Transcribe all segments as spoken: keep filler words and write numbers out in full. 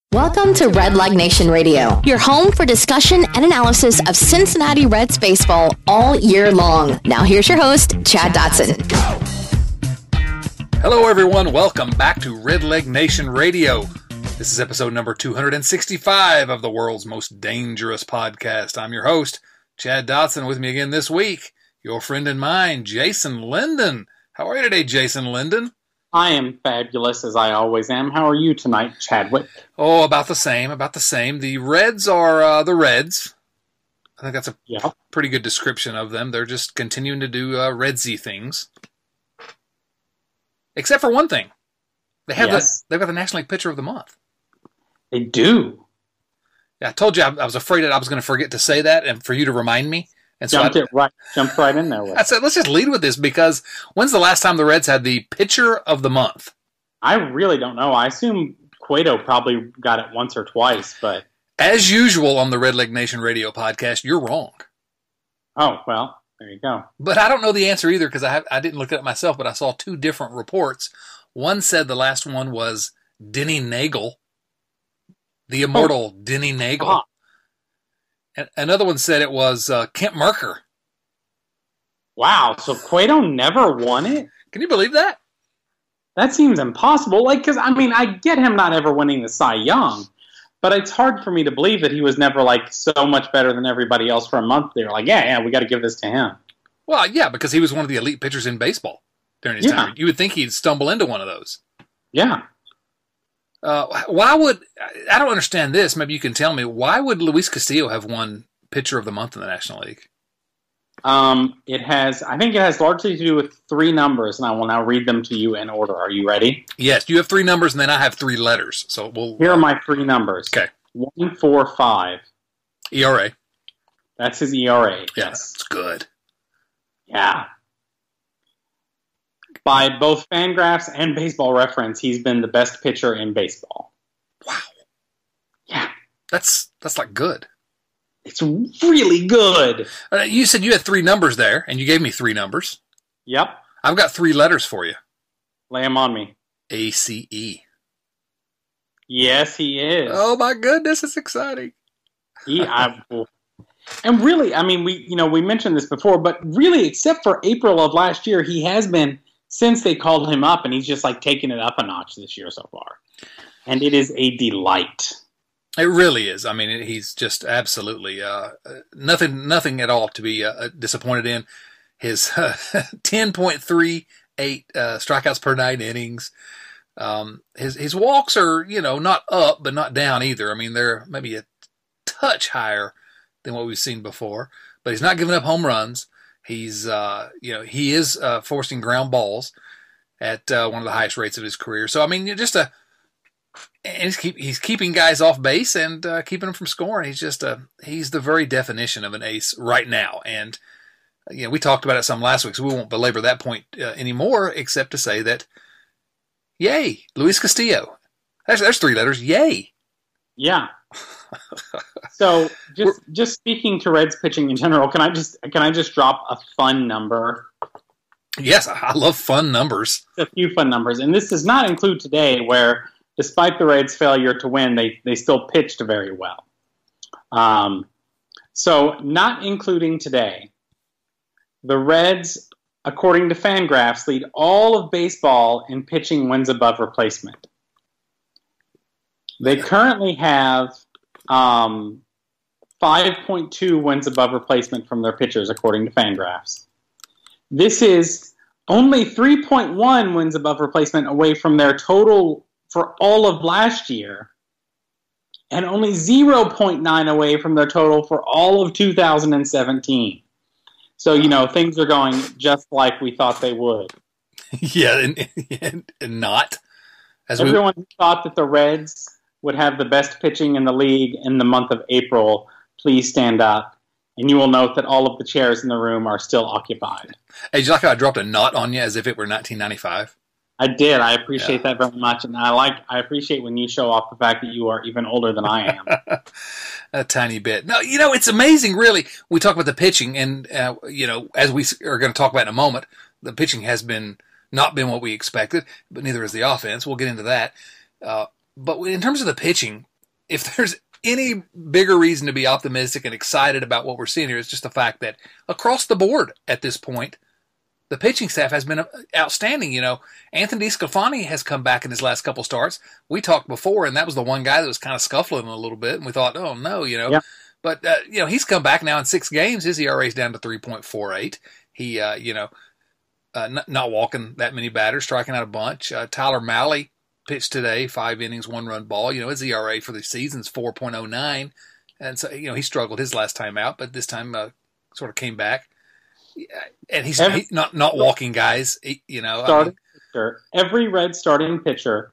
Welcome to Red Leg Nation Radio, your home for discussion and analysis of Cincinnati Reds baseball all year long. Now here's your host, Chad Dotson. Hello everyone, welcome back to Red Leg Nation Radio. This is episode number two hundred sixty-five of the world's most dangerous podcast. I'm your host, Chad Dotson. With me again this week, your friend and mine, Jason Linden. How are you today, Jason Linden? I am fabulous, as I always am. How are you tonight, Chadwick? Oh, about the same, about the same. The Reds are uh, the Reds. I think that's a yep. pretty good description of them. They're just continuing to do uh, Redsy things. Except for one thing. They have yes. the, they've got the National League Pitcher of the Month. They do. Yeah, I told you I, I was afraid that I was going to forget to say that and for you to remind me. And so jumped I, it right, jumped right in there with I said, let's just lead with this because when's the last time the Reds had the Pitcher of the Month? I really don't know. I assume Cueto probably got it once or twice, but as usual on the Red Leg Nation Radio podcast, you're wrong. Oh, well, there you go. But I don't know the answer either because I have, I didn't look it up myself, but I saw two different reports. One said the last one was Denny Nagel, the immortal oh. Denny Nagel. Uh-huh. Another one said it was uh, Kent Mercker. Wow, so Cueto never won it? Can you believe that? That seems impossible. Like, because, I mean, I get him not ever winning the Cy Young, but it's hard for me to believe that he was never, like, so much better than everybody else for a month. They were like, yeah, yeah, we got to give this to him. Well, yeah, because he was one of the elite pitchers in baseball during his yeah. time. You would think he'd stumble into one of those. Yeah. Uh, why would I don't understand this? Maybe you can tell me why would Luis Castillo have won Pitcher of the Month in the National League? Um, it has. I think it has largely to do with three numbers, and I will now read them to you in order. Are you ready? Yes, you have three numbers, and then I have three letters. So we'll. Here are my three numbers. Okay. One, four, five. E R A. That's his E R A. Yeah, yes, that's good. Yeah. By both Fangraphs and Baseball Reference, he's been the best pitcher in baseball. Wow. Yeah. That's that's like good. It's really good. Uh, you said you had three numbers there, and you gave me three numbers. Yep. I've got three letters for you. Lay them on me. A C E. Yes, he is. Oh, my goodness. It's exciting. He, I, and really, I mean, we you know we mentioned this before, but really, except for April of last year, he has been, since they called him up, and he's just like taking it up a notch this year so far. And it is a delight. It really is. I mean, he's just absolutely uh, nothing nothing at all to be uh, disappointed in. His uh, ten point three eight uh, strikeouts per nine innings. Um, his his walks are, you know, not up, but not down either. I mean, they're maybe a touch higher than what we've seen before. But he's not giving up home runs. He's, uh, you know, he is uh, forcing ground balls at uh, one of the highest rates of his career. So, I mean, just a, and he's, keep, he's keeping guys off base and uh, keeping them from scoring. He's just a, he's the very definition of an ace right now. And, you know, we talked about it some last week, so we won't belabor that point uh, anymore, except to say that, yay, Luis Castillo. There's, there's three letters, yay. Yeah. So just just speaking to Reds pitching in general, can I just can I just drop a fun number? Yes, I love fun numbers. A few fun numbers, and this does not include today, where despite the Reds' failure to win, they they still pitched very well. Um, so not including today, the Reds, according to Fangraphs, lead all of baseball in pitching wins above replacement. They currently have um, five point two wins above replacement from their pitchers, according to Fangraphs. This is only three point one wins above replacement away from their total for all of last year, and only zero point nine away from their total for all of two thousand seventeen. So, you know, things are going just like we thought they would. Yeah, and, and, and not. As Everyone we... thought that the Reds would have the best pitching in the league in the month of April. Please stand up, and you will note that all of the chairs in the room are still occupied. Hey, did you like how I dropped a knot on you as if it were nineteen ninety-five? I did. I appreciate yeah. that very much, and I like. I appreciate when you show off the fact that you are even older than I am. A tiny bit. No, you know, it's amazing, really. We talk about the pitching, and, uh, you know, as we are going to talk about in a moment, the pitching has been not been what we expected, but neither has the offense. We'll get into that. Uh, but in terms of the pitching, if there's any bigger reason to be optimistic and excited about what we're seeing here, it's just the fact that across the board at this point, the pitching staff has been outstanding. You know, Anthony DeSclafani has come back in his last couple starts. We talked before, and that was the one guy that was kind of scuffling a little bit, and we thought, oh, no, you know. Yeah. But, uh, you know, he's come back now in six games. His E R A is down to three point four eight. He, uh, you know, uh, not, not walking that many batters, striking out a bunch. Uh, Tyler Mahle pitched today, five innings, one-run ball. You know, his E R A for the season is four point oh nine. And so, you know, he struggled his last time out, but this time uh, sort of came back. And he's every, he, not not walking guys, he, you know. Starting I mean, pitcher, every Red starting pitcher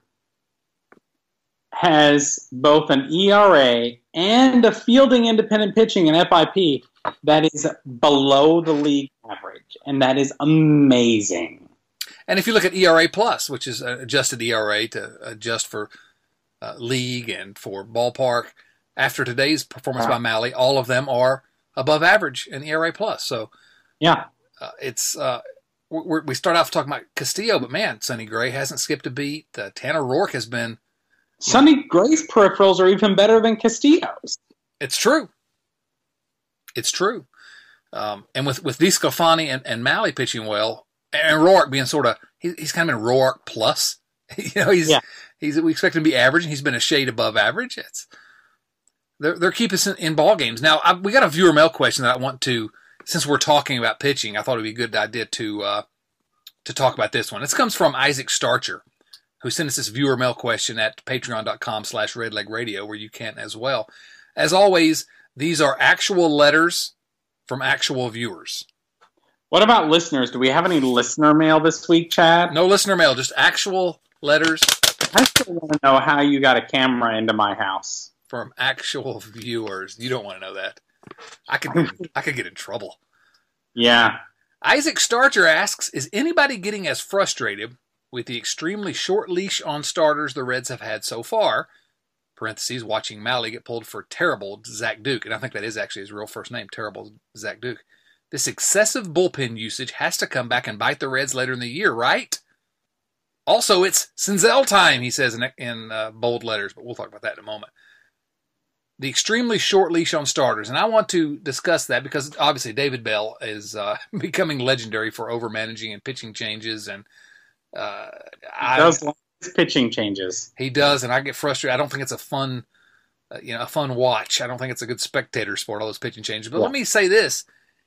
has both an E R A and a fielding independent pitching, an F I P, that is below the league average, and that is amazing. And if you look at E R A plus, which is adjusted E R A to adjust for uh, league and for ballpark, after today's performance wow. by Mahle, all of them are above average in E R A plus. So. Yeah, uh, it's uh, we're, we start off talking about Castillo, but man, Sonny Gray hasn't skipped a beat. Uh, Tanner Roark has been. Sonny Gray's peripherals are even better than Castillo's. It's true. It's true. Um, and with with DeSclafani and, and Mahle pitching well, and Roark being sort of he, he's kind of been Roark plus. you know, he's yeah. he's we expect him to be average, and he's been a shade above average. It's they're they're keeping us in, in ball games now. I, we got a viewer mail question that I want to. Since we're talking about pitching, I thought it would be a good idea to uh, to talk about this one. This comes from Isaac Starcher, who sent us this viewer mail question at patreon.com slash redlegradio, where you can as well. As always, these are actual letters from actual viewers. What about listeners? Do we have any listener mail this week, Chad? No listener mail, just actual letters. I still want to know how you got a camera into my house. From actual viewers. You don't want to know that. I could I could get in trouble. Yeah. Isaac Starcher asks, is anybody getting as frustrated with the extremely short leash on starters the Reds have had so far? Parentheses, watching Mahle get pulled for terrible Zach Duke. And I think that is actually his real first name, terrible Zach Duke. This excessive bullpen usage has to come back and bite the Reds later in the year, right? Also, it's Senzel time, he says in, in uh, bold letters, but we'll talk about that in a moment. The extremely short leash on starters. And I want to discuss that because obviously David Bell is uh, becoming legendary for overmanaging and pitching changes. And uh, he I, does like his pitching changes. He does, and I get frustrated. I don't think it's a fun, uh, you know, a fun watch. I don't think it's a good spectator sport, all those pitching changes. But yeah. Let me say this.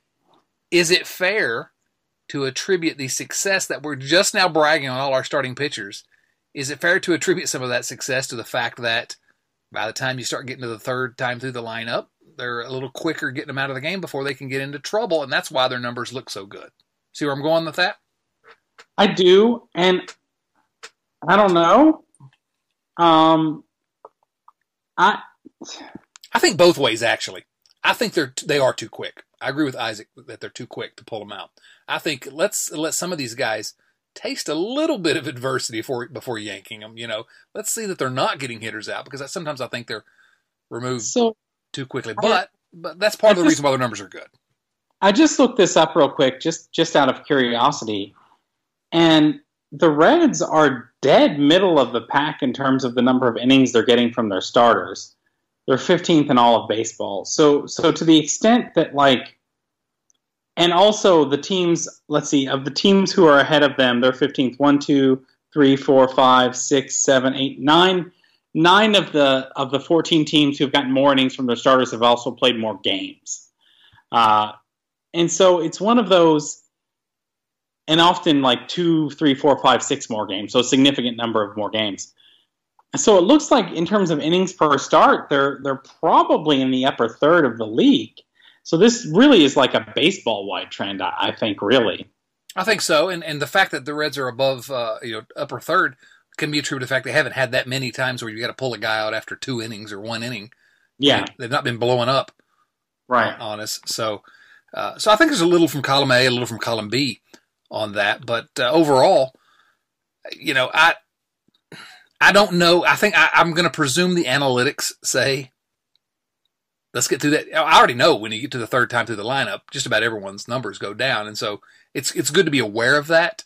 Is it fair to attribute the success that we're just now bragging on all our starting pitchers? Is it fair to attribute some of that success to the fact that by the time you start getting to the third time through the lineup, they're a little quicker getting them out of the game before they can get into trouble, and that's why their numbers look so good. See where I'm going with that? I do, and I don't know. Um, I I think both ways, actually. I think they're they are too quick. I agree with Isaac that they're too quick to pull them out. I think let's let some of these guys taste a little bit of adversity before before yanking them. You know, let's see that they're not getting hitters out because sometimes I think they're removed so, too quickly. But I, but that's part I of the just, reason why their numbers are good. I just looked this up real quick, just just out of curiosity, and the Reds are dead middle of the pack in terms of the number of innings they're getting from their starters. They're fifteenth in all of baseball. So so to the extent that like. And also the teams, let's see, of the teams who are ahead of them, they're fifteenth. One, two, three, four, five, six, seven, eight, nine. Nine of the of the fourteen teams who've gotten more innings from their starters have also played more games. Uh, and so it's one of those, and often like two, three, four, five, six more games, so a significant number of more games. So it looks like in terms of innings per start, they're they're probably in the upper third of the league. So this really is like a baseball-wide trend, I, I think, really. I think so, and and the fact that the Reds are above, uh, you know, upper third can be attributed to the fact they haven't had that many times where you got to pull a guy out after two innings or one inning. Yeah, they, they've not been blowing up, right, on us. So, uh, so I think there's a little from column A, a little from column B on that, but uh, overall, you know, I I don't know. I think I, I'm going to presume the analytics say. Let's get through that. I already know when you get to the third time through the lineup, just about everyone's numbers go down. And so it's it's good to be aware of that.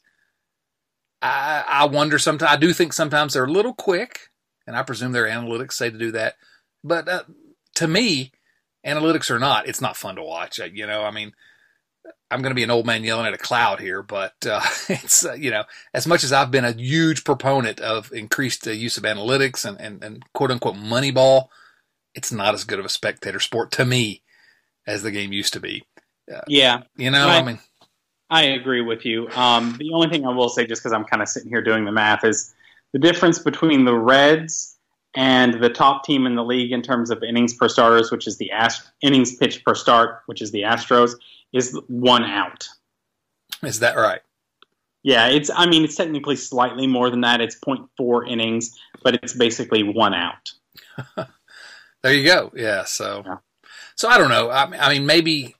I, I wonder sometimes, I do think sometimes they're a little quick, and I presume their analytics say to do that. but uh, to me, analytics or not, it's not fun to watch. Uh, you know, I mean, I'm going to be an old man yelling at a cloud here, but uh, it's, uh, you know, as much as I've been a huge proponent of increased uh, use of analytics and, and, and quote unquote money ball, it's not as good of a spectator sport to me as the game used to be. Uh, yeah. You know, I, I mean, I agree with you. Um, the only thing I will say, just because I'm kind of sitting here doing the math, is the difference between the Reds and the top team in the league in terms of innings per starters, which is the Ast- innings pitched per start, which is the Astros, is one out. Is that right? Yeah, it's. I mean, it's technically slightly more than that. It's point four innings, but it's basically one out. There you go. Yeah. So, yeah. so I don't know. I mean, I mean, maybe.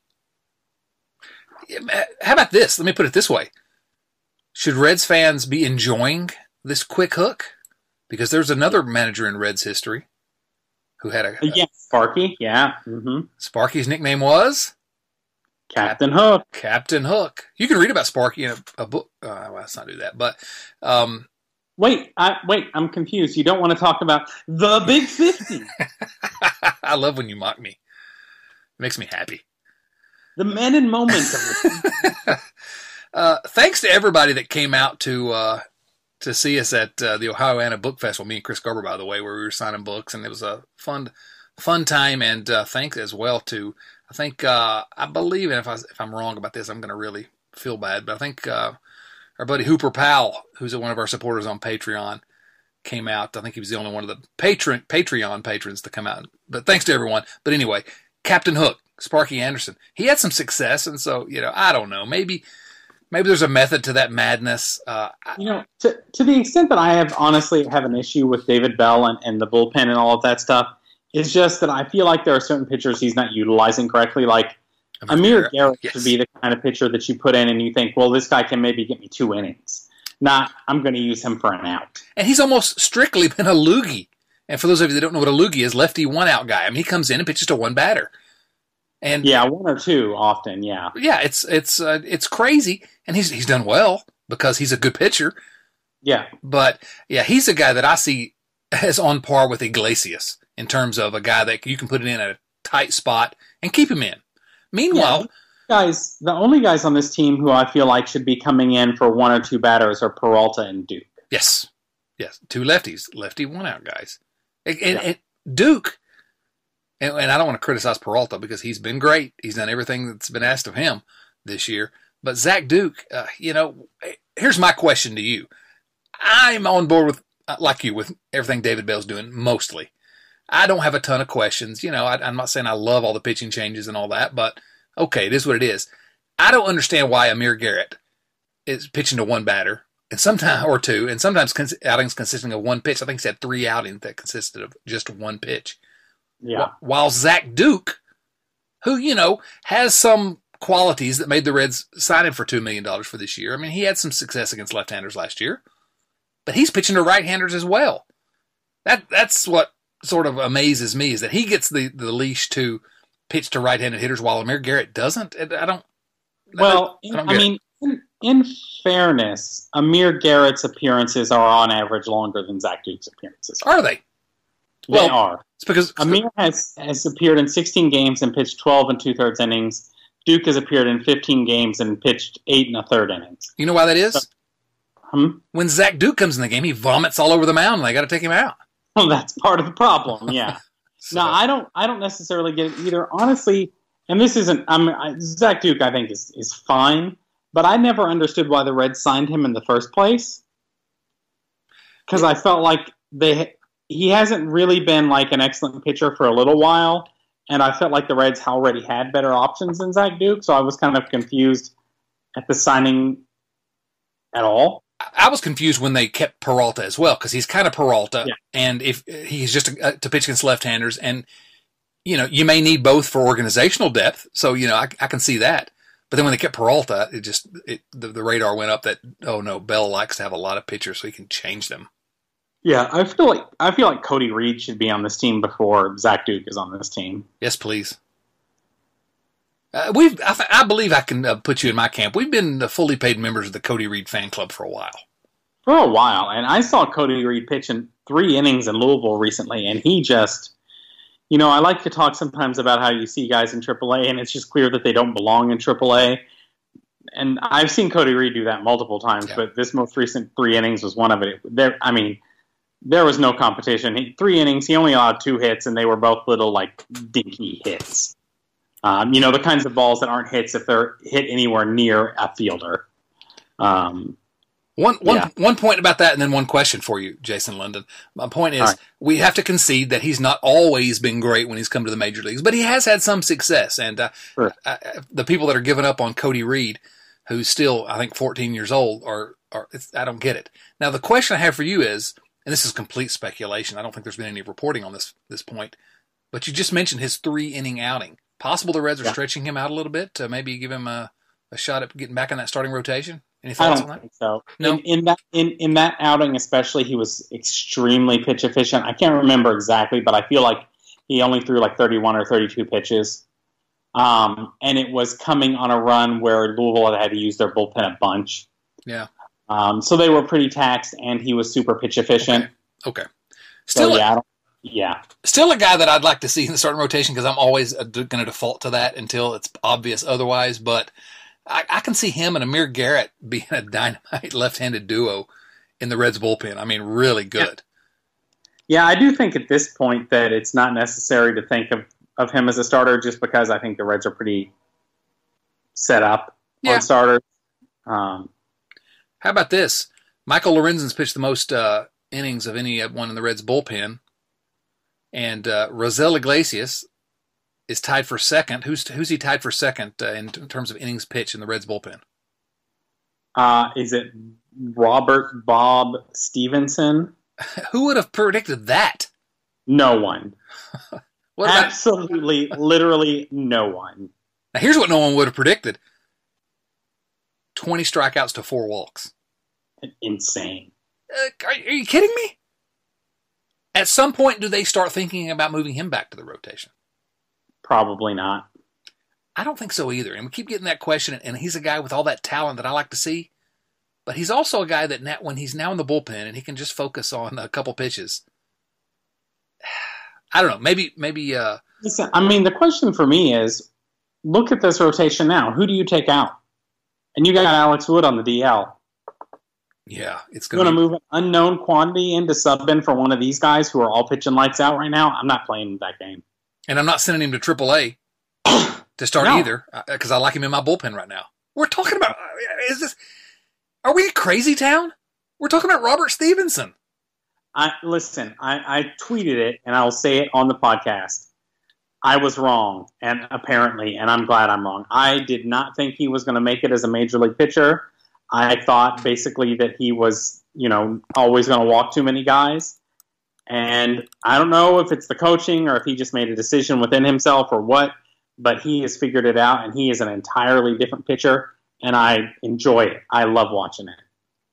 How about this? Let me put it this way: should Reds fans be enjoying this quick hook? Because there's another manager in Reds history who had a, a yeah, Sparky. Yeah, mm-hmm. Sparky's nickname was Captain Hook. Captain Hook. You can read about Sparky in a, a book. Uh, well, let's not do that. But um, wait, I, wait, I'm confused. You don't want to talk about the Big fifty? I love when you mock me. It makes me happy. The men and moments of it. uh, thanks to everybody that came out to uh, to see us at uh, the Ohioana Book Festival. Me and Chris Garber, by the way, where we were signing books, and it was a fun, fun time. And uh, thanks as well to, I think, uh, I believe, and if, I, if I'm wrong about this, I'm going to really feel bad, but I think uh, our buddy Hooper Powell, who's one of our supporters on Patreon, came out. I think he was the only one of the patron Patreon patrons to come out. But thanks to everyone. But anyway, Captain Hook, Sparky Anderson, he had some success, and so, you know, I don't know, maybe maybe there's a method to that madness. Uh, you know, to to the extent that I have honestly have an issue with David Bell and, and the bullpen and all of that stuff, it's just that I feel like there are certain pitchers he's not utilizing correctly. Like Amir Garrett yes. should be the kind of pitcher that you put in and you think, well, this guy can maybe get me two innings. Not, I'm going to use him for an out. And he's almost strictly been a loogie. And for those of you that don't know what a loogie is, lefty one-out guy. I mean, he comes in and pitches to one batter. And yeah, one or two often, yeah. Yeah, it's it's uh, it's crazy. And he's he's done well because he's a good pitcher. Yeah. But, yeah, he's a guy that I see as on par with Iglesias in terms of a guy that you can put it in at a tight spot and keep him in. Meanwhile, yeah, guys, the only guys on this team who I feel like should be coming in for one or two batters are Peralta and Duke. Yes, yes, two lefties, lefty one-out guys. And, and, yeah. and Duke, and, and I don't want to criticize Peralta because he's been great. He's done everything that's been asked of him this year. But Zach Duke, uh, you know, here's my question to you. I'm on board with, like you, with everything David Bell's doing, mostly. I don't have a ton of questions. You know, I, I'm not saying I love all the pitching changes and all that, but okay, it is what it is. I don't understand why Amir Garrett is pitching to one batter and sometimes or two, and sometimes cons- outings consisting of one pitch. I think he's had three outings that consisted of just one pitch. Yeah. While Zach Duke, who, you know, has some qualities that made the Reds sign him for two million dollars for this year. I mean, he had some success against left-handers last year, but he's pitching to right-handers as well. That That's what sort of amazes me, is that he gets the, the leash to pitch to right-handed hitters while Amir Garrett doesn't. I don't. Well, I, don't I mean, in, in fairness, Amir Garrett's appearances are on average longer than Zach Duke's appearances. Are they? They well, are. It's because Amir has, has appeared in sixteen games and pitched twelve and two-thirds innings. Duke has appeared in fifteen games and pitched eight and a third innings. You know why that is? So, hmm? When Zach Duke comes in the game, he vomits all over the mound, and they got to take him out. Well, that's part of the problem, yeah. so. No, I don't. I don't necessarily get it either. Honestly, and this isn't. I mean, I, Zach Duke, I think, is is fine, but I never understood why the Reds signed him in the first place. Because I felt like they he hasn't really been like an excellent pitcher for a little while, and I felt like the Reds already had better options than Zach Duke, so I was kind of confused at the signing at all. I was confused when they kept Peralta as well, because he's kind of Peralta, yeah. and if he's just a, to pitch against left-handers, and you know you may need both for organizational depth. So you know I, I can see that. But then when they kept Peralta, it just it, the, the radar went up that oh no, Bell likes to have a lot of pitchers so he can change them. Yeah, I feel like I feel like Cody Reed should be on this team before Zach Duke is on this team. Yes, please. Uh, we've, I, I believe I can uh, put you in my camp. We've been uh, fully paid members of the Cody Reed fan club for a while. For a while, and I saw Cody Reed pitch in three innings in Louisville recently, and he just You know, I like to talk sometimes about how you see guys in triple A, and it's just clear that they don't belong in triple A. And I've seen Cody Reed do that multiple times, yeah. but this most recent three innings was one of it. There, I mean, there was no competition. He, three innings, he only allowed two hits, and they were both little, like, dinky hits. Um, you know, the kinds of balls that aren't hits if they're hit anywhere near a fielder. Um, one, one, yeah. one point about that, and then one question for you, Jason London. My point is, right. we have to concede that he's not always been great when he's come to the major leagues, but he has had some success. And uh, sure. uh, the people that are giving up on Cody Reed, who's still, I think, fourteen years old, are, are it's, I don't get it. Now, the question I have for you is, and this is complete speculation, I don't think there's been any reporting on this this point, but you just mentioned his three-inning outing. Possible the Reds are yeah. stretching him out a little bit to maybe give him a, a shot at getting back in that starting rotation? Any I thoughts don't on that? think so. No? In, in that in, in that outing especially, he was extremely pitch efficient. I can't remember exactly, but I feel like he only threw like thirty-one or thirty-two pitches. Um, and it was coming on a run where Louisville had had to use their bullpen a bunch. Yeah. Um, so they were pretty taxed, and he was super pitch efficient. Okay. okay. Still, so, a, yeah, I don't, yeah. Still a guy that I'd like to see in the starting rotation because I'm always uh, going to default to that until it's obvious otherwise. But I, I can see him and Amir Garrett being a dynamite left-handed duo in the Reds bullpen. I mean, really good. Yeah, yeah I do think at this point that it's not necessary to think of of him as a starter just because I think the Reds are pretty set up yeah. on starters. Um, How about this? Michael Lorenzen's pitched the most uh, innings of anyone in the Reds bullpen, and uh, Rosel Iglesias is tied for second. Who's who's he tied for second uh, in, in terms of innings pitched in the Reds bullpen? Uh, is it Robert Bob Stevenson? Who would have predicted that? No one. What about, Absolutely, literally no one. Now, here's what no one would have predicted. twenty strikeouts to four walks. Insane. Uh, are, are you kidding me? At some point, do they start thinking about moving him back to the rotation? Probably not. I don't think so either. And we keep getting that question, and he's a guy with all that talent that I like to see. But he's also a guy that now, when he's now in the bullpen and he can just focus on a couple pitches, I don't know. Maybe, maybe. Uh, Listen, I mean, the question for me is, look at this rotation now. Who do you take out? And you got Alex Wood on the D L. Yeah, it's going going to be... move an unknown quantity into sub-in for one of these guys who are all pitching lights out right now. I'm not playing that game. And I'm not sending him to triple A to start no. either because I like him in my bullpen right now. We're talking about, is this, are we a crazy town? We're talking about Robert Stevenson. I Listen, I, I tweeted it, and I'll say it on the podcast. I was wrong, and apparently, and I'm glad I'm wrong. I did not think he was going to make it as a major league pitcher. I thought basically that he was, you know, always going to walk too many guys. And I don't know if it's the coaching or if he just made a decision within himself or what, but he has figured it out, and he is an entirely different pitcher, and I enjoy it. I love watching it.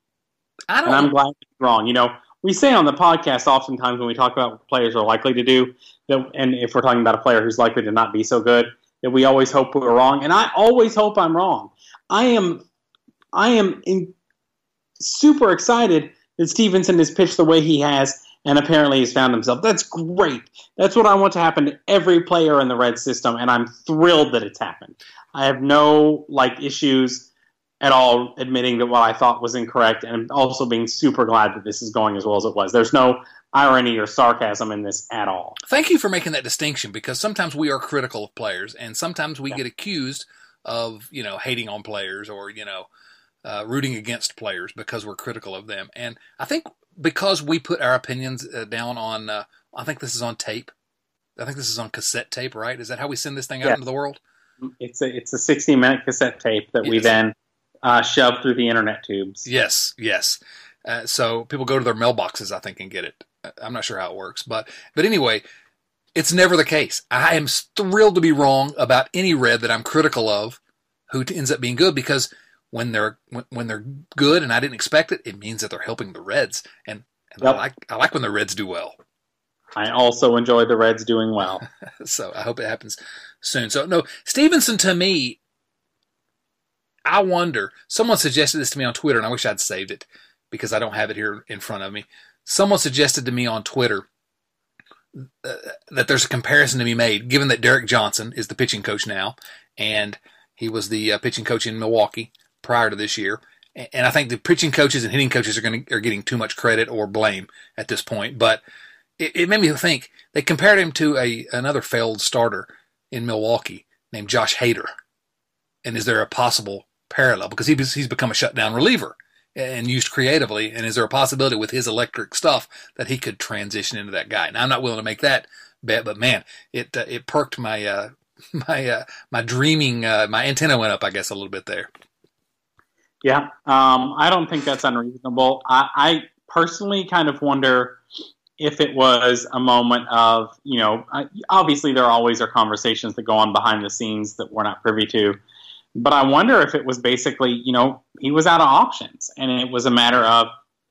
I don't and I'm glad he's wrong. You know, we say on the podcast oftentimes when we talk about what players are likely to do, that, and if we're talking about a player who's likely to not be so good, that we always hope we're wrong. And I always hope I'm wrong. I am I am in, super excited that Stevenson has pitched the way he has and apparently has found himself. That's great. That's what I want to happen to every player in the Red system, and I'm thrilled that it's happened. I have no like issues at all admitting that what I thought was incorrect, and also being super glad that this is going as well as it was. There's no irony or sarcasm in this at all. Thank you for making that distinction, because sometimes we are critical of players, and sometimes we yeah. get accused of, you know, hating on players or, you know, uh, rooting against players because we're critical of them. And I think because we put our opinions uh, down on, uh, I think this is on tape. I think this is on cassette tape, right? Is that how we send this thing out yeah. into the world? It's a it's a sixty minute cassette tape that yes. we then uh, shove through the internet tubes. Yes, yes. Uh, so people go to their mailboxes, I think, and get it. I'm not sure how it works, but but anyway, it's never the case. I am thrilled to be wrong about any Red that I'm critical of who ends up being good, because when they're when, when they're good and I didn't expect it, it means that they're helping the Reds, and, and yep. I like I like when the Reds do well. I also enjoy the Reds doing well. So I hope it happens soon. So no, Stevenson, to me, I wonder. Someone suggested this to me on Twitter, and I wish I'd saved it because I don't have it here in front of me. Someone suggested to me on Twitter uh, that there's a comparison to be made, given that Derek Johnson is the pitching coach now, and he was the uh, pitching coach in Milwaukee prior to this year. And I think the pitching coaches and hitting coaches are going to, are getting too much credit or blame at this point. But it, it made me think they compared him to a another failed starter in Milwaukee named Josh Hader. And is there a possible parallel? Because he, he's become a shutdown reliever and used creatively. And is there a possibility with his electric stuff that he could transition into that guy? Now, I'm not willing to make that bet, but man, it uh, it perked my uh, my uh, my dreaming, uh, my antenna went up, I guess, a little bit there. Yeah, um, I don't think that's unreasonable. I, I personally kind of wonder if it was a moment of, you know, obviously there always are conversations that go on behind the scenes that we're not privy to. But I wonder if it was basically, you know, he was out of options. And it was a matter of,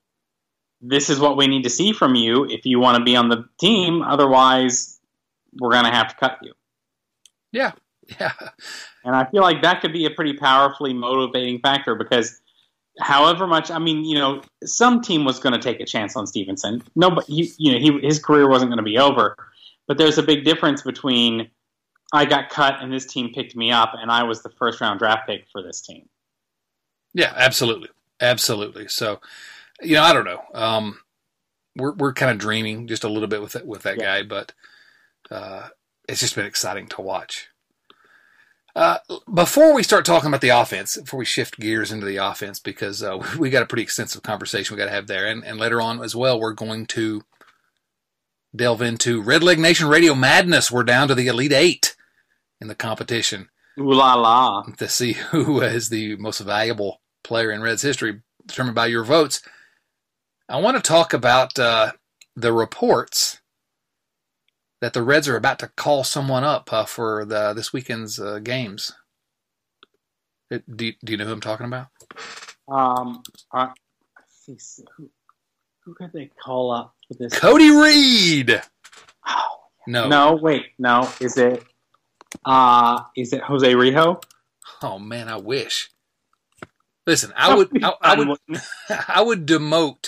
this is what we need to see from you if you want to be on the team. Otherwise, we're going to have to cut you. Yeah, yeah. And I feel like that could be a pretty powerfully motivating factor because however much, I mean, you know, some team was going to take a chance on Stevenson. No, but he, you know, he, his career wasn't going to be over. But there's a big difference between I got cut and this team picked me up and I was the first round draft pick for this team. Yeah, absolutely. Absolutely. So, you know, I don't know. Um, we're, we're kind of dreaming just a little bit with that, with that yeah. guy, but uh, it's just been exciting to watch. Uh, before we start talking about the offense, before we shift gears into the offense, because uh, we got a pretty extensive conversation we got to have there, and, and later on as well, we're going to delve into Red Leg Nation Radio Madness. We're down to the Elite Eight in the competition. Ooh la la! To see who is the most valuable player in Reds history, determined by your votes. I want to talk about uh, the reports that the Reds are about to call someone up uh, for the this weekend's uh, games. Do you, do you know who I'm talking about? Um, uh, who, who could they call up for this? Cody Reed. Oh, no, no, wait, no. Is it? Uh, is it Jose Rijo? Oh man, I wish. Listen, I would, I, I would, I would demote.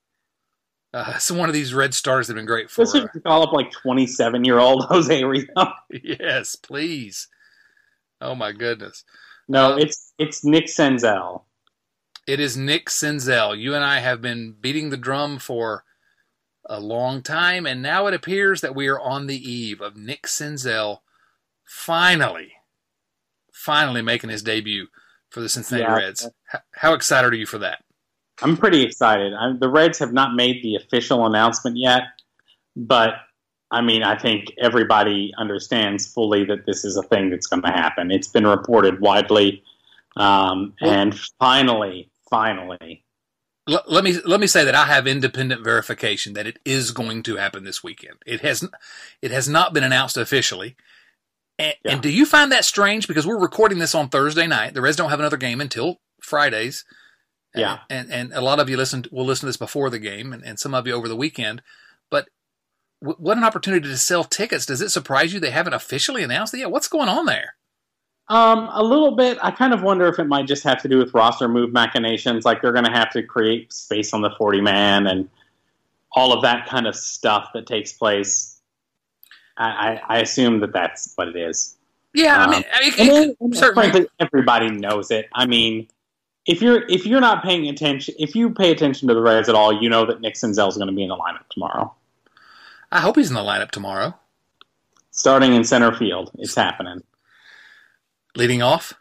Uh, so one of these Red Stars that have been great for. This would call up like twenty-seven-year-old Jose Rijo. Yes, please. Oh my goodness. No, uh, it's it's Nick Senzel. It is Nick Senzel. You and I have been beating the drum for a long time, and now it appears that we are on the eve of Nick Senzel finally, finally making his debut for the Cincinnati yeah. Reds. How, how excited are you for that? I'm pretty excited. I, the Reds have not made the official announcement yet, but I mean, I think everybody understands fully that this is a thing that's going to happen. It's been reported widely, um, and finally, finally. L- let me let me say that I have independent verification that it is going to happen this weekend. It has it has not been announced officially. And, yeah. and do you find that strange? Because we're recording this on Thursday night. The Reds don't have another game until Fridays. Yeah, and, and and a lot of you listen will listen to this before the game, and, and some of you over the weekend. But w- what an opportunity to sell tickets! Does it surprise you they haven't officially announced it yet? What's going on there? Um, a little bit. I kind of wonder if it might just have to do with roster move machinations, like they're going to have to create space on the forty man and all of that kind of stuff that takes place. I, I, I assume that that's what it is. Yeah, um, I mean, I mean it, and, and frankly, everybody knows it. I mean. If you're if you're not paying attention, if you pay attention to the Reds at all, you know that Nick Senzel is going to be in the lineup tomorrow. I hope he's in the lineup tomorrow. Starting in center field, it's happening. Leading off?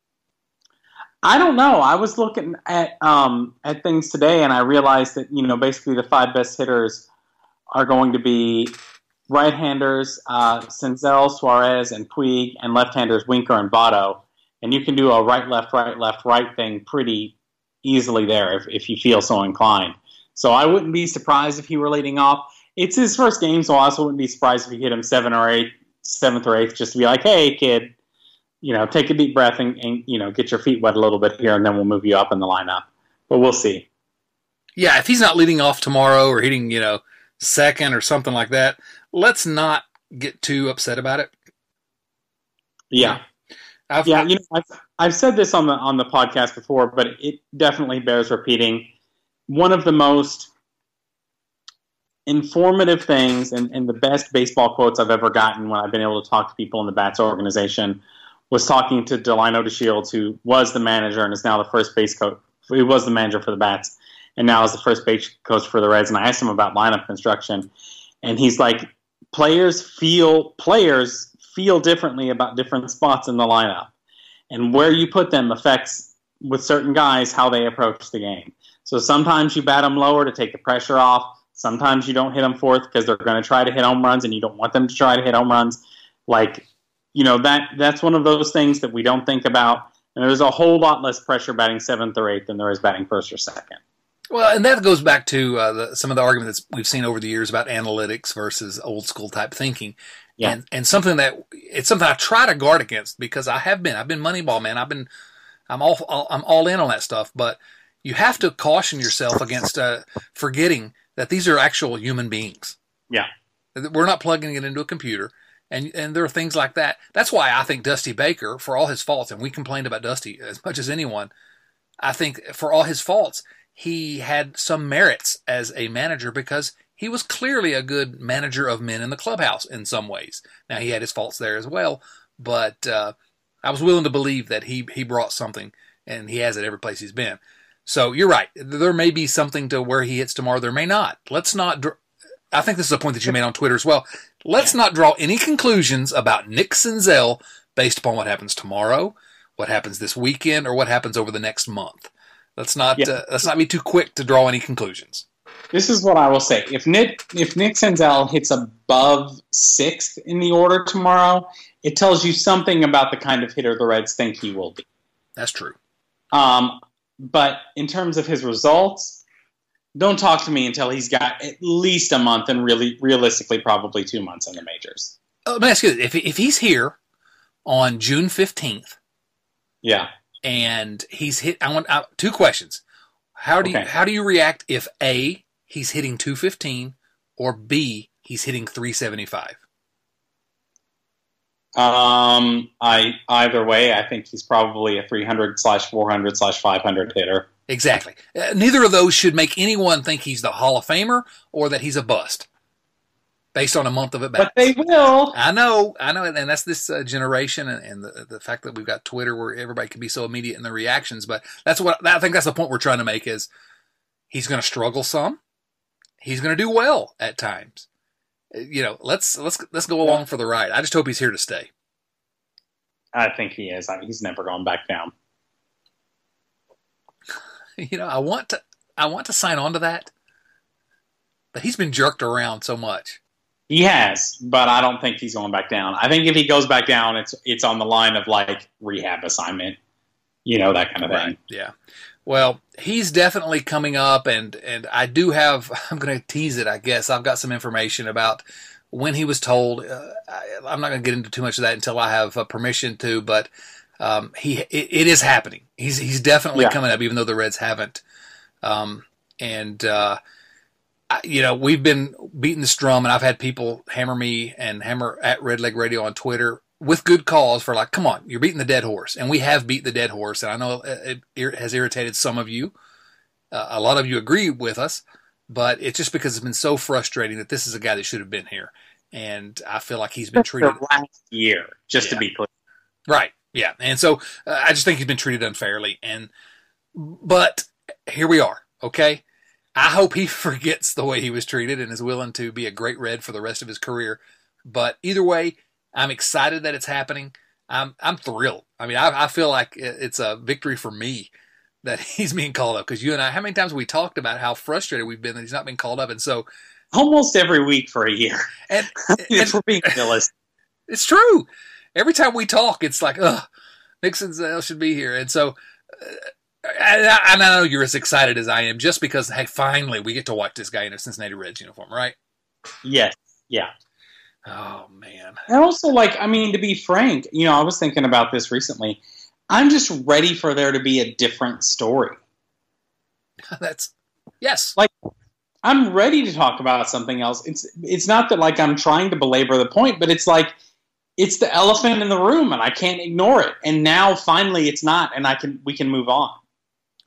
I don't know. I was looking at um, at things today, and I realized that you know basically the five best hitters are going to be right-handers, uh, Senzel, Suarez, and Puig, and left-handers Winker and Votto. And you can do a right, left, right, left, right thing pretty easily there if, if you feel so inclined. So I wouldn't be surprised if he were leading off. It's his first game, so I also wouldn't be surprised if he hit him seven or eight, seventh or eighth, just to be like, hey, kid, you know, take a deep breath and, and you know, get your feet wet a little bit here, and then we'll move you up in the lineup. But we'll see. Yeah, if he's not leading off tomorrow or hitting, you know, second or something like that, let's not get too upset about it. Yeah. I've, yeah, you know, I've, I've said this on the on the podcast before, but it definitely bears repeating. One of the most informative things and, and the best baseball quotes I've ever gotten when I've been able to talk to people in the Bats organization was talking to Delino DeShields, who was the manager and is now the first base coach. He was the manager for the Bats and now is the first base coach for the Reds. And I asked him about lineup construction, and he's like, players feel players feel differently about different spots in the lineup, and where you put them affects, with certain guys, how they approach the game. So sometimes you bat them lower to take the pressure off. Sometimes you don't hit them fourth because they're going to try to hit home runs, and you don't want them to try to hit home runs. Like, you know, that that's one of those things that we don't think about. And there's a whole lot less pressure batting seventh or eighth than there is batting first or second. Well, and that goes back to uh, the, some of the arguments we've seen over the years about analytics versus old school type thinking. Yeah. And, and something that it's something I try to guard against, because I have been, I've been Moneyball, man. I've been, I'm all, I'm all in on that stuff, but you have to caution yourself against uh, forgetting that these are actual human beings. Yeah. We're not plugging it into a computer. And and there are things like that. That's why I think Dusty Baker, for all his faults, and we complained about Dusty as much as anyone, I think for all his faults, he had some merits as a manager because he was clearly a good manager of men in the clubhouse in some ways. Now, he had his faults there as well, but uh, I was willing to believe that he, he brought something, and he has at every place he's been. So you're right. There may be something to where he hits tomorrow. There may not. Let's not dr- – I think this is a point that you made on Twitter as well. Let's not draw any conclusions about Nick Senzel based upon what happens tomorrow, what happens this weekend, or what happens over the next month. Let's not yeah. uh, let's not be too quick to draw any conclusions. This is what I will say. If Nick if Nick Senzel hits above sixth in the order tomorrow, it tells you something about the kind of hitter the Reds think he will be. That's true. Um, but in terms of his results, don't talk to me until he's got at least a month, and really realistically probably two months in the majors. Uh, let me ask you this. If, if he's here on June fifteenth, yeah, and he's hit, I want uh, two questions. How do you, okay. how do you react if A, he's hitting two fifteen, or B, he's hitting three seventy-five? Um, I either way, I think he's probably a three hundred slash four hundred slash five hundred hitter. Exactly. Uh, neither of those should make anyone think he's the Hall of Famer or that he's a bust based on a month of at bats. But they will. I know, I know, and that's this uh, generation, and, and the the fact that we've got Twitter where everybody can be so immediate in their reactions. But that's what I think. That's the point we're trying to make: is he's going to struggle some, he's going to do well at times. You know, let's let's let's go along for the ride. I just hope he's here to stay. I think he is. I mean, he's never gone back down. You know, I want to I want to sign on to that, but he's been jerked around so much. He has, but I don't think he's going back down. I think if he goes back down, it's it's on the line of like rehab assignment, you know, that kind of thing. Right. Yeah. Well, he's definitely coming up, and, and I do have, I'm going to tease it, I guess. I've got some information about when he was told. Uh, I, I'm not going to get into too much of that until I have uh, permission to, but um, he it, it is happening. He's he's definitely yeah. coming up, even though the Reds haven't. Um, and, uh, I, you know, we've been beating this drum, and I've had people hammer me and hammer at Red Leg Radio on Twitter with good cause for like, come on, you're beating the dead horse. And we have beat the dead horse. And I know it, it has irritated some of you. Uh, a lot of you agree with us, but it's just because it's been so frustrating that this is a guy that should have been here. And I feel like he's been treated last year, just yeah. to be clear. Right. Yeah. And so uh, I just think he's been treated unfairly. And, but here we are. Okay. I hope he forgets the way he was treated and is willing to be a great Red for the rest of his career. But either way, I'm excited that it's happening. I'm I'm thrilled. I mean, I, I feel like it's a victory for me that he's being called up, because you and I, how many times have we talked about how frustrated we've been that he's not been called up? And so, almost every week for a year. And, if we're being realistic, it's true. Every time we talk, it's like, ugh, Nick Senzel should be here. And so, uh, and I, and I know you're as excited as I am, just because, hey, finally we get to watch this guy in a Cincinnati Reds uniform, right? Yes. Yeah. Oh, man. And also, like, I mean, to be frank, you know, I was thinking about this recently. I'm just ready for there to be a different story. That's, yes. Like, I'm ready to talk about something else. It's it's not that, like, I'm trying to belabor the point, but it's like, it's the elephant in the room, and I can't ignore it. And now, finally, it's not, and I can we can move on.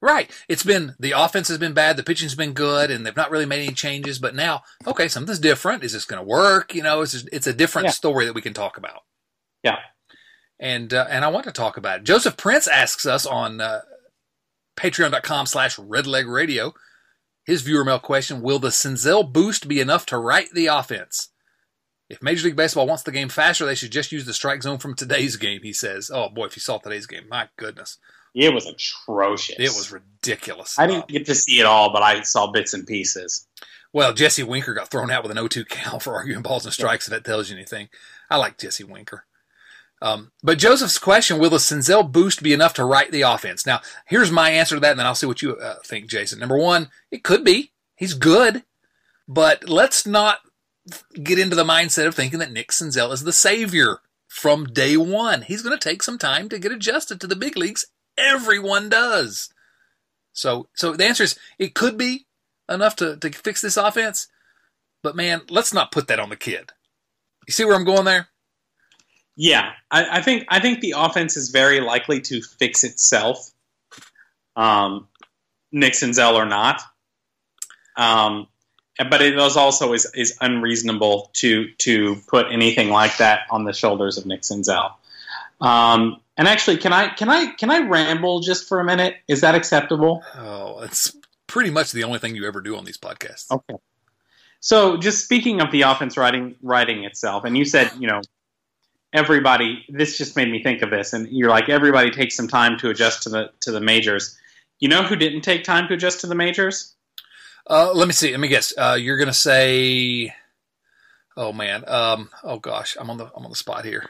Right. It's been, the offense has been bad, the pitching's been good, and they've not really made any changes, but now, okay, something's different. Is this going to work? You know, it's, just, it's a different yeah. story that we can talk about. Yeah. And uh, and I want to talk about it. Joseph Prince asks us on uh, patreon.com slash redlegradio, his viewer mail question, will the Senzel boost be enough to right the offense? If Major League Baseball wants the game faster, they should just use the strike zone from today's game, he says. Oh, boy, if you saw today's game, my goodness. It was atrocious. It was ridiculous. I didn't get to see it all, but I saw bits and pieces. Well, Jesse Winker got thrown out with an oh two count for arguing balls and strikes, if that tells you anything. I like Jesse Winker. Um, but Joseph's question, will the Senzel boost be enough to right the offense? Now, here's my answer to that, and then I'll see what you uh, think, Jason. Number one, it could be. He's good. But let's not get into the mindset of thinking that Nick Senzel is the savior from day one. He's going to take some time to get adjusted to the big leagues. Everyone does. So so the answer is it could be enough to, to fix this offense. But, man, let's not put that on the kid. You see where I'm going there? Yeah, I, I think I think the offense is very likely to fix itself, um, Nick Senzel or not. Um, but it was also is, is unreasonable to to put anything like that on the shoulders of Nick Senzel. Um, and actually, can I can I can I ramble just for a minute? Is that acceptable? Oh, it's pretty much the only thing you ever do on these podcasts. Okay. So, just speaking of the offense writing writing itself, and you said, you know. Everybody, this just made me think of this, and you're like, everybody takes some time to adjust to the to the majors. You know who didn't take time to adjust to the majors? Uh, let me see. Let me guess. Uh, you're gonna say, oh man, um, oh gosh, I'm on the I'm on the spot here.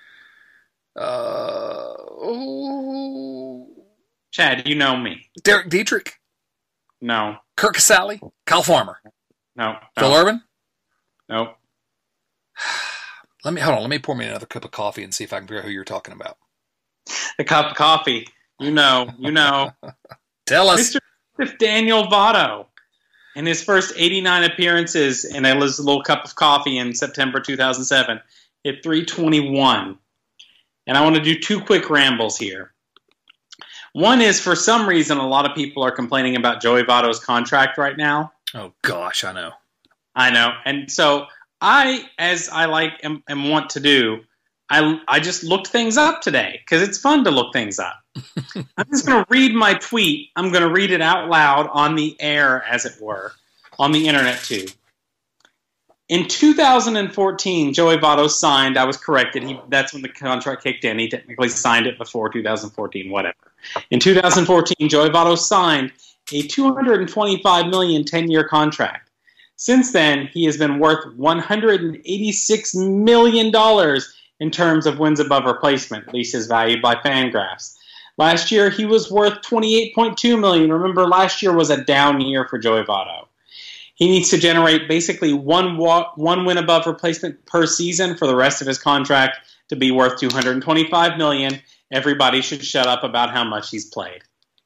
Uh, oh, Chad, you know me. Derek Dietrich. No. Kirk Casale. Kyle Farmer. No. no. Phil Urban. No. Let me hold on. Let me pour me another cup of coffee and see if I can figure out who you're talking about. The cup of coffee. You know. You know. Tell us. Mister Daniel Votto. In his first eighty-nine appearances in a little cup of coffee in September two thousand seven, hit three twenty-one. And I want to do two quick rambles here. One is, for some reason, a lot of people are complaining about Joey Votto's contract right now. Oh, gosh, I know. I know. And so I, as I like and, and want to do, I, I just looked things up today because it's fun to look things up. I'm just going to read my tweet. I'm going to read it out loud on the air, as it were, on the internet too. In two thousand fourteen, Joey Votto signed. I was corrected. He, that's when the contract kicked in. He technically signed it before two thousand fourteen, whatever. In two thousand fourteen, Joey Votto signed a two hundred twenty-five million dollars ten-year contract. Since then, he has been worth one hundred eighty-six million dollars in terms of wins above replacement, at least as valued by Fangraphs. Last year, he was worth twenty-eight point two million dollars. Remember, last year was a down year for Joey Votto. He needs to generate basically one wa- one win above replacement per season for the rest of his contract to be worth two hundred twenty-five million dollars. Everybody should shut up about how much he's played.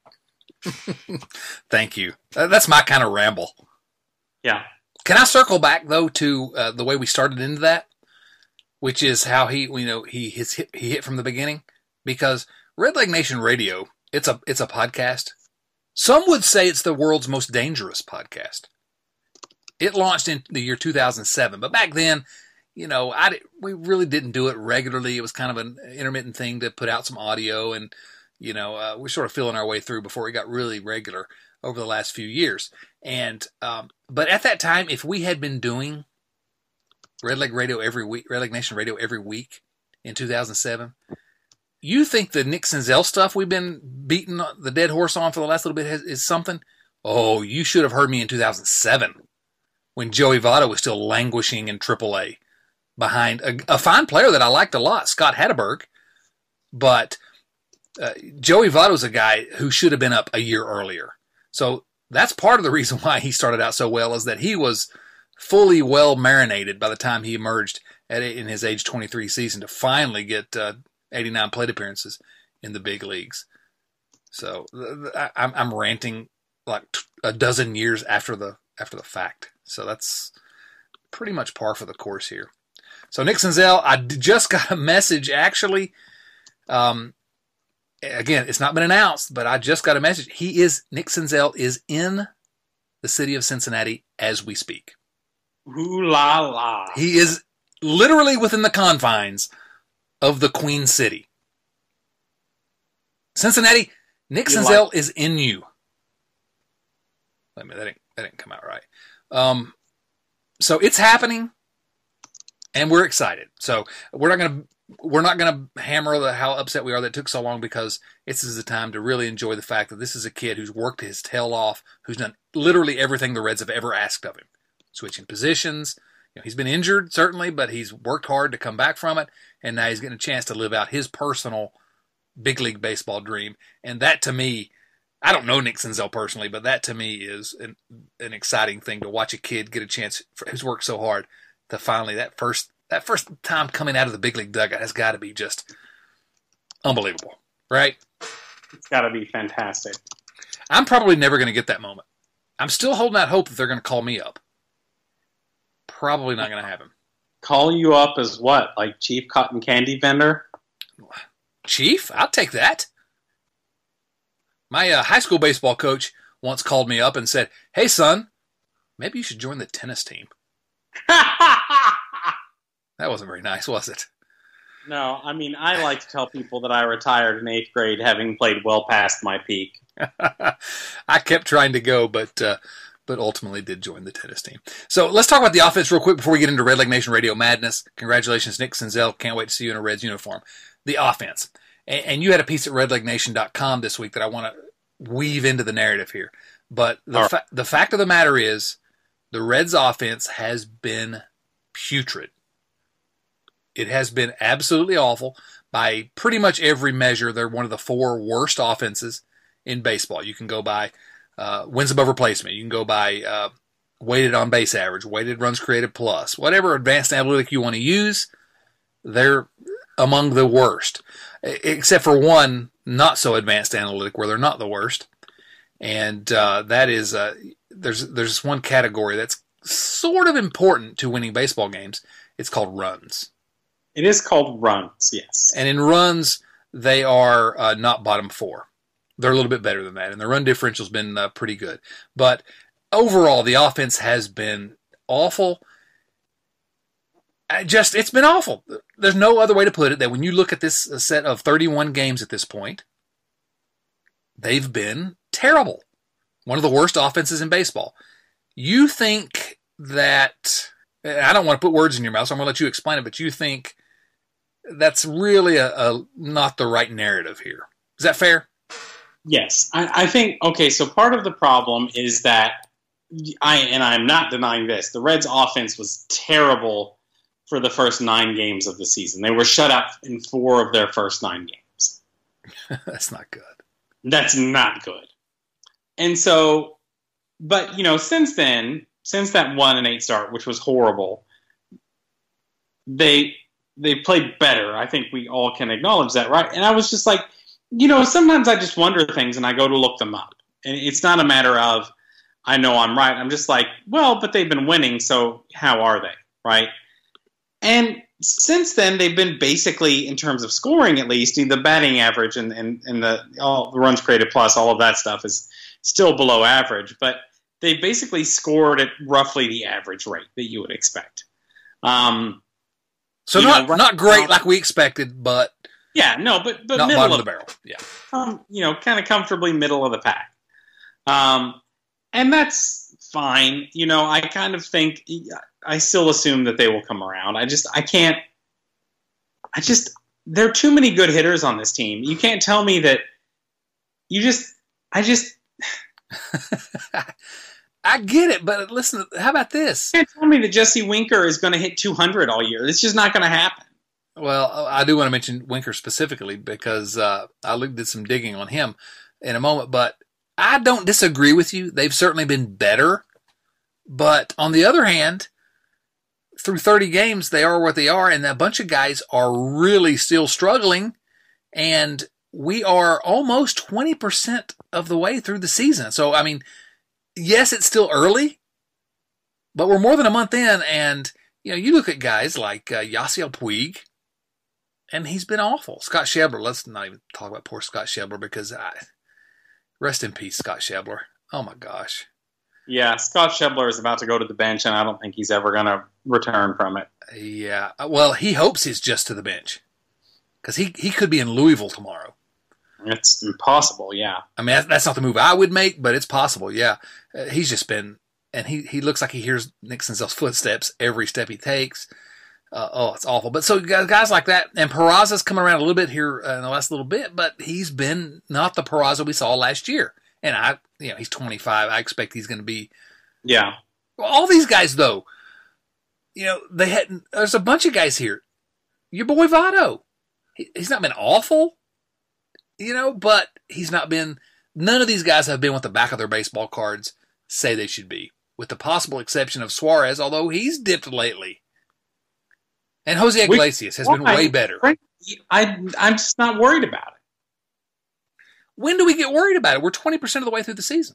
Thank you. That's my kind of ramble. Yeah. Can I circle back though to uh, the way we started into that, which is how he, you know, he his hit, he hit from the beginning, because Red Leg Nation Radio, it's a it's a podcast. Some would say it's the world's most dangerous podcast. It launched in the year two thousand seven, but back then, you know, I we really didn't do it regularly. It was kind of an intermittent thing to put out some audio, and you know, uh, we're sort of feeling our way through before it got really regular over the last few years. And um, but at that time, if we had been doing Red Leg Radio every week, Red Leg Nation Radio every week in two thousand seven, you think the Nick Senzel stuff we've been beating the dead horse on for the last little bit has, is something? Oh, you should have heard me in two thousand seven when Joey Votto was still languishing in triple A behind a, a fine player that I liked a lot, Scott Hatteberg. But uh, Joey Votto's a guy who should have been up a year earlier. So that's part of the reason why he started out so well, is that he was fully well marinated by the time he emerged at, in his age twenty-three season to finally get uh, eighty-nine plate appearances in the big leagues. So I, I'm, I'm ranting like a dozen years after the after the fact. So that's pretty much par for the course here. So Nick Senzel, I just got a message actually. Um, again, it's not been announced, but I just got a message. He is, Nick Senzel is in the city of Cincinnati as we speak. Ooh la la. He is literally within the confines of the Queen City. Cincinnati, Nick You Senzel like- is in you. Wait a minute, that didn't, that didn't come out right. Um, so it's happening, and we're excited. So we're not going to we're not going to hammer the, how upset we are that it took so long, because this is the time to really enjoy the fact that this is a kid who's worked his tail off, who's done literally everything the Reds have ever asked of him, switching positions. You know, he's been injured, certainly, but he's worked hard to come back from it, and now he's getting a chance to live out his personal big league baseball dream. And that, to me, I don't know Nick Senzel personally, but that to me is an, an exciting thing to watch a kid get a chance for, who's worked so hard to finally that first that first time coming out of the big league dugout has got to be just unbelievable, right? It's got to be fantastic. I'm probably never going to get that moment. I'm still holding out hope that they're going to call me up. Probably not going to happen. Call you up as what? Like chief cotton candy vendor? Chief, I'll take that. My uh, high school baseball coach once called me up and said, "Hey, son, maybe you should join the tennis team." That wasn't very nice, was it? No, I mean, I like to tell people that I retired in eighth grade having played well past my peak. I kept trying to go, but uh, but ultimately did join the tennis team. So let's talk about the offense real quick before we get into Red Leg Nation Radio Madness. Congratulations, Nick Senzel. Can't wait to see you in a Reds uniform. The offense. And, and you had a piece at red leg nation dot com this week that I want to weave into the narrative here. But the, right. fa- the fact of the matter is, the Reds offense has been putrid. It has been absolutely awful. By pretty much every measure, they're one of the four worst offenses in baseball. You can go by uh, wins above replacement. You can go by uh, weighted on base average, weighted runs created plus. Whatever advanced analytic you want to use, they're among the worst. Except for one not so advanced analytic where they're not the worst. And uh, that is, uh, there's there's one category that's sort of important to winning baseball games. It's called runs. It is called runs, yes. And in runs, they are uh, not bottom four. They're a little bit better than that, and the run differential's been uh, pretty good. But overall, the offense has been awful. I just, it's been awful. There's no other way to put it that when you look at this set of thirty-one games at this point, they've been terrible. One of the worst offenses in baseball. You think that, I don't want to put words in your mouth, so I'm going to let you explain it, but you think that's really a, a not the right narrative here. Is that fair? Yes. I, I think, okay, so part of the problem is that, I and I'm not denying this, the Reds' offense was terrible for the first nine games of the season. They were shut out in four of their first nine games. That's not good. That's not good. And so, but, you know, since then, since that one and eight start, which was horrible, they they played better. I think we all can acknowledge that, right? And I was just like, you know, sometimes I just wonder things and I go to look them up. And it's not a matter of, I know I'm right. I'm just like, well, but they've been winning, so how are they, right? And since then, they've been basically, in terms of scoring at least, the batting average and, and, and the, all the runs created plus, all of that stuff is still below average. But they basically scored at roughly the average rate that you would expect. Um, so not know, not great like we expected, but yeah, no, but but not middle bottom of of the barrel. Yeah, um, you know, kind of comfortably middle of the pack. Um, and that's fine. You know, I kind of think I still assume that they will come around. I just I can't. I just there are too many good hitters on this team. You can't tell me that. You just I just. I get it, but listen, how about this? You can't tell me that Jesse Winker is going to hit two hundred all year. It's just not going to happen. Well, I do want to mention Winker specifically because uh, I did some digging on him in a moment, but I don't disagree with you. They've certainly been better, but on the other hand, through thirty games, they are what they are, and a bunch of guys are really still struggling, and we are almost twenty percent of the way through the season. So, I mean, yes, it's still early, but we're more than a month in, and you know, you look at guys like uh, Yasiel Puig, and he's been awful. Scott Schebler, let's not even talk about poor Scott Schebler because I, rest in peace, Scott Schebler. Oh, my gosh. Yeah, Scott Schebler is about to go to the bench, and I don't think he's ever going to return from it. Yeah, well, he hopes he's just to the bench because he, he could be in Louisville tomorrow. It's impossible, yeah. I mean, that's not the move I would make, but it's possible, yeah. Uh, he's just been, and he, he looks like he hears Nick Senzel's footsteps every step he takes. Uh, oh, it's awful. But so guys like that, and Peraza's coming around a little bit here uh, in the last little bit, but he's been not the Peraza we saw last year. And I, you know, he's twenty-five. I expect he's going to be. Yeah. Well, all these guys, though, you know, they had. There's a bunch of guys here. Your boy Votto, he, he's not been awful, you know, but he's not been. None of these guys have been what the back of their baseball cards say they should be, with the possible exception of Suarez, although he's dipped lately. And Jose Iglesias has been way better. I, I'm just not worried about it. When do we get worried about it? We're twenty percent of the way through the season.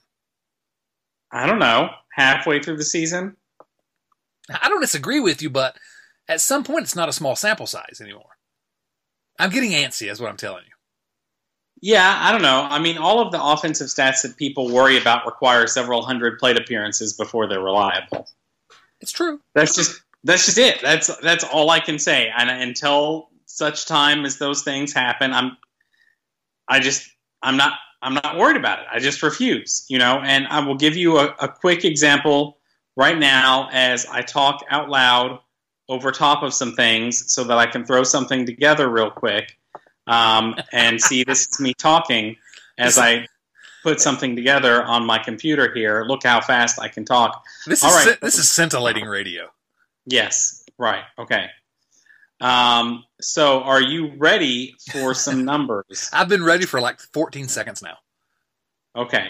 I don't know. Halfway through the season? I don't disagree with you, but at some point it's not a small sample size anymore. I'm getting antsy, is what I'm telling you. Yeah, I don't know. I mean, all of the offensive stats that people worry about require several hundred plate appearances before they're reliable. It's true. That's just that's just it. That's that's all I can say. And until such time as those things happen, I'm I just I'm not I'm not worried about it. I just refuse, you know. And I will give you a, a quick example right now as I talk out loud over top of some things so that I can throw something together real quick. Um, and see, this is me talking as I put something together on my computer here. Look how fast I can talk. This All is right. This is scintillating radio. Yes, right. Okay. Um, so are you ready for some numbers? I've been ready for like fourteen seconds now. Okay.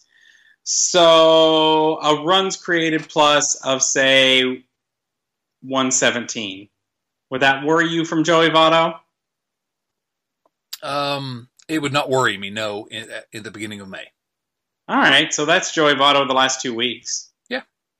So a runs created plus of, say, one seventeen. Would that worry you from Joey Votto? Um, it would not worry me, no, in, in the beginning of May. All right, so that's Joey Votto the last two weeks. Yeah.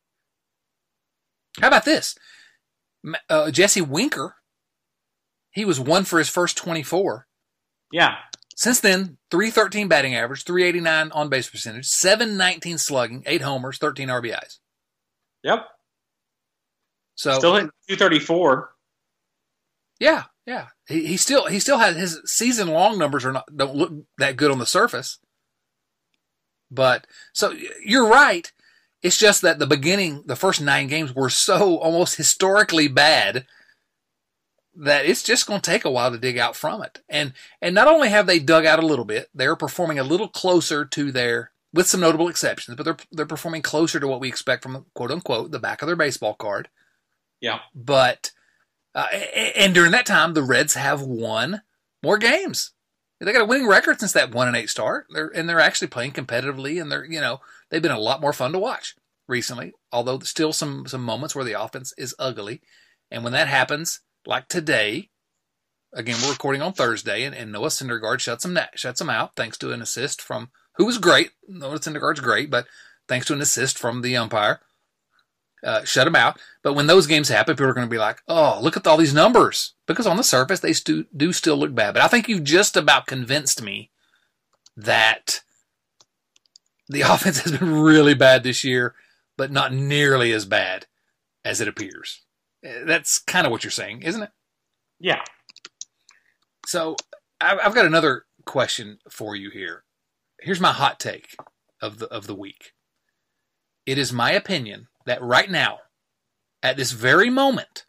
How about this? Uh, Jesse Winker, he was one for his first twenty-four. Yeah. Since then, three thirteen batting average, three eighty-nine on-base percentage, seven nineteen slugging, eight homers, thirteen R B Is. Yep. So still hitting two thirty-four. Yeah, yeah. He he still he still has his season long numbers are not don't look that good on the surface. But so you're right. It's just that the beginning, the first nine games were so almost historically bad that it's just going to take a while to dig out from it. And and not only have they dug out a little bit, they're performing a little closer to their, with some notable exceptions, but they're they're performing closer to what we expect from, quote unquote, the back of their baseball card. Yeah. But Uh, and during that time, the Reds have won more games. They got a winning record since that one and eight start. They're and they're actually playing competitively, and they're you know they've been a lot more fun to watch recently. Although there's still some some moments where the offense is ugly, and when that happens, like today, again we're recording on Thursday, and, and Noah Syndergaard shuts them shuts them out thanks to an assist from who was great. Noah Syndergaard's great, but thanks to an assist from the umpire. Uh, shut them out. But when those games happen, people are going to be like, oh, look at all these numbers. Because on the surface, they stu- do still look bad. But I think you've just about convinced me that the offense has been really bad this year, but not nearly as bad as it appears. That's kind of what you're saying, isn't it? Yeah. So I've got another question for you here. Here's my hot take of the of the week. It is my opinion that right now, at this very moment,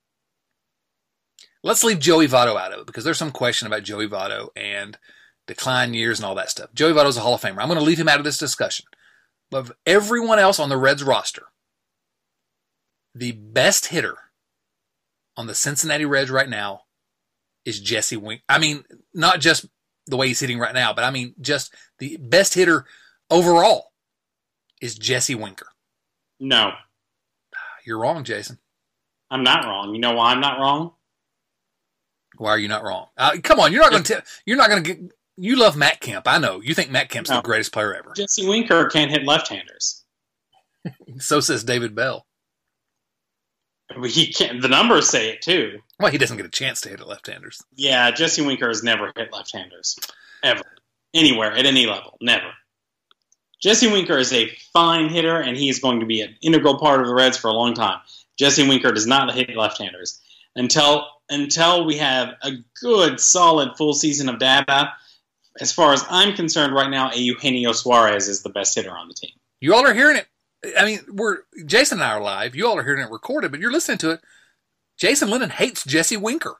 let's leave Joey Votto out of it because there's some question about Joey Votto and decline years and all that stuff. Joey Votto's a Hall of Famer. I'm going to leave him out of this discussion. But of everyone else on the Reds roster, the best hitter on the Cincinnati Reds right now is Jesse Winker. I mean, not just the way he's hitting right now, but I mean just the best hitter overall is Jesse Winker. No. You're wrong, Jason. I'm not wrong. You know why I'm not wrong? Why are you not wrong? Uh, come on, you're not going to. You're not going to get. You love Matt Kemp. I know. You think Matt Kemp's no. the greatest player ever. Jesse Winker can't hit left-handers. So says David Bell. He can't. The numbers say it too. Well, he doesn't get a chance to hit at left-handers. Yeah, Jesse Winker has never hit left-handers. Ever. Anywhere, at any level. Never. Jesse Winker is a fine hitter, and he is going to be an integral part of the Reds for a long time. Jesse Winker does not hit left-handers. Until until we have a good, solid full season of data, as far as I'm concerned right now, Eugenio Suarez is the best hitter on the team. You all are hearing it. I mean, we're Jason and I are live. You all are hearing it recorded, but you're listening to it. Jason Lennon hates Jesse Winker.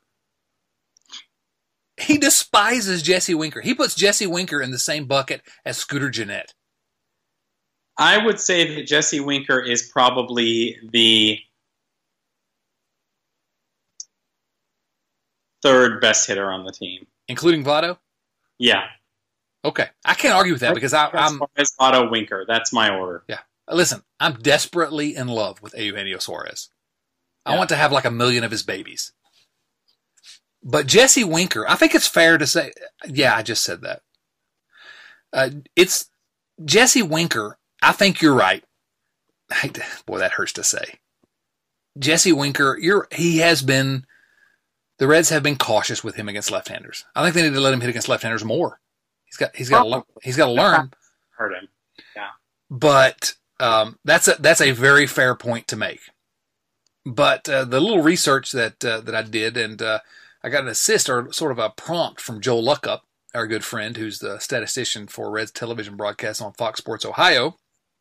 He despises Jesse Winker. He puts Jesse Winker in the same bucket as Scooter Gennett. I would say that Jesse Winker is probably the third best hitter on the team. Including Votto? Yeah. Okay. I can't argue with that because I, I'm... As Votto, Winker. That's my order. Yeah. Listen, I'm desperately in love with Eugenio Suarez. I Yeah. want to have like a million of his babies. But Jesse Winker, I think it's fair to say... Yeah, I just said that. Uh, it's... Jesse Winker, I think you're right. Boy, that hurts to say. Jesse Winker, you're he has been... The Reds have been cautious with him against left-handers. I think they need to let him hit against left-handers more. He's got he's got to learn. He's got to learn. Hurt him. Yeah. But um, that's a that's a very fair point to make. But uh, the little research that uh, that I did, and uh, I got an assist or sort of a prompt from Joel Luckup, our good friend, who's the statistician for Reds television broadcasts on Fox Sports Ohio.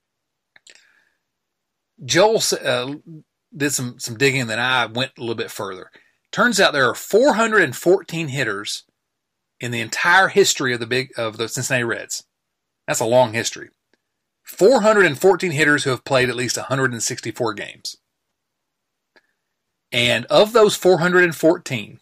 Joel uh, did some some digging, and then I went a little bit further. Turns out there are four hundred fourteen hitters in the entire history of the big of the Cincinnati Reds. That's a long history. four hundred fourteen hitters who have played at least one hundred sixty-four games. And of those four hundred fourteen,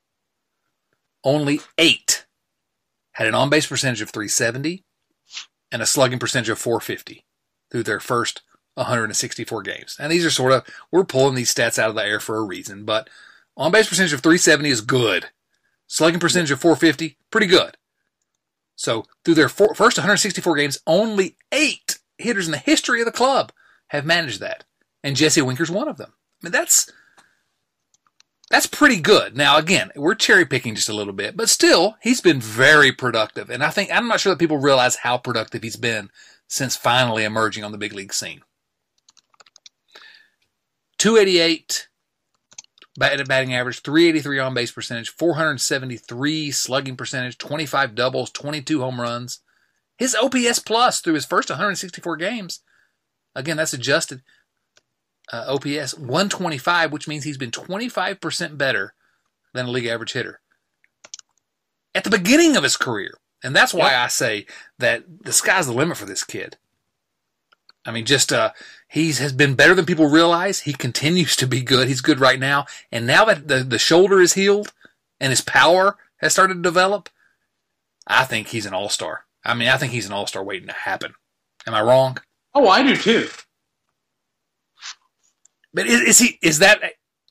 only eight had an on-base percentage of three seventy and a slugging percentage of four fifty through their first one hundred sixty-four games. And these are sort of, we're pulling these stats out of the air for a reason, but on-base percentage of three seventy is good. Slugging percentage of four fifty, pretty good. So through their four, first one hundred sixty-four games, only eight hitters in the history of the club have managed that. And Jesse Winker's one of them. I mean, that's that's pretty good. Now, again, we're cherry-picking just a little bit, but still, he's been very productive. And I think, I'm not sure that people realize how productive he's been since finally emerging on the big league scene. two eighty-eight batting average, three eighty-three on-base percentage, four seventy-three slugging percentage, twenty-five doubles, twenty-two home runs. His O P S plus through his first one hundred sixty-four games, again, that's adjusted uh, O P S, one twenty-five, which means he's been twenty-five percent better than a league average hitter at the beginning of his career. And that's why I say that the sky's the limit for this kid. I mean, just uh, he has been better than people realize. He continues to be good. He's good right now. And now that the, the shoulder is healed and his power has started to develop, I think he's an all-star. I mean, I think he's an all-star waiting to happen. Am I wrong? Oh, I do too. But is, is he? Is that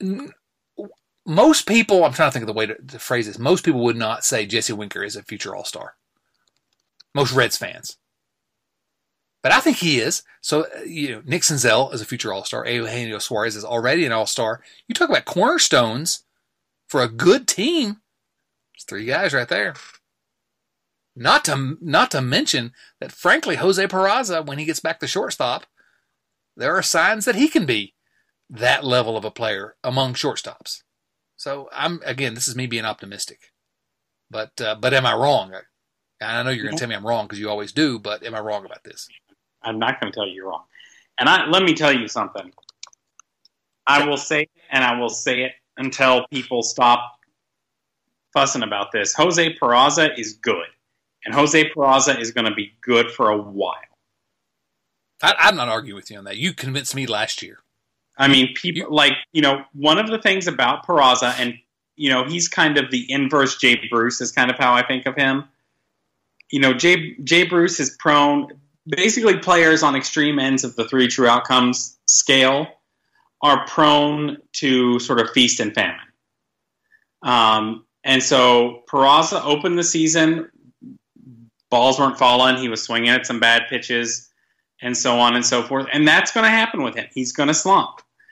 most people? I'm trying to think of the way to, to phrase this. Most people would not say Jesse Winker is a future all-star. Most Reds fans. But I think he is. So, you know, Nick Senzel is a future all-star. Eugenio Suarez is already an all-star. You talk about cornerstones for a good team. There's three guys right there. Not to not to mention that, frankly, Jose Peraza, when he gets back to shortstop, there are signs that he can be that level of a player among shortstops. So, I'm again, this is me being optimistic. But uh, but am I wrong? I know you're going to tell me I'm wrong because you always do, but am I wrong about this? I'm not going to tell you you're wrong. And I, let me tell you something. I will say it, and I will say it until people stop fussing about this. Jose Peraza is good. And Jose Peraza is going to be good for a while. I, I'm not arguing with you on that. You convinced me last year. I mean, people you, like, you know, one of the things about Peraza, and, you know, he's kind of the inverse Jay Bruce is kind of how I think of him. You know, Jay, Jay Bruce is prone... Basically, players on extreme ends of the three true outcomes scale are prone to sort of feast and famine. Um, and so Peraza opened the season, balls weren't falling, he was swinging at some bad pitches, and so on and so forth. And that's going to happen with him. He's going to slump.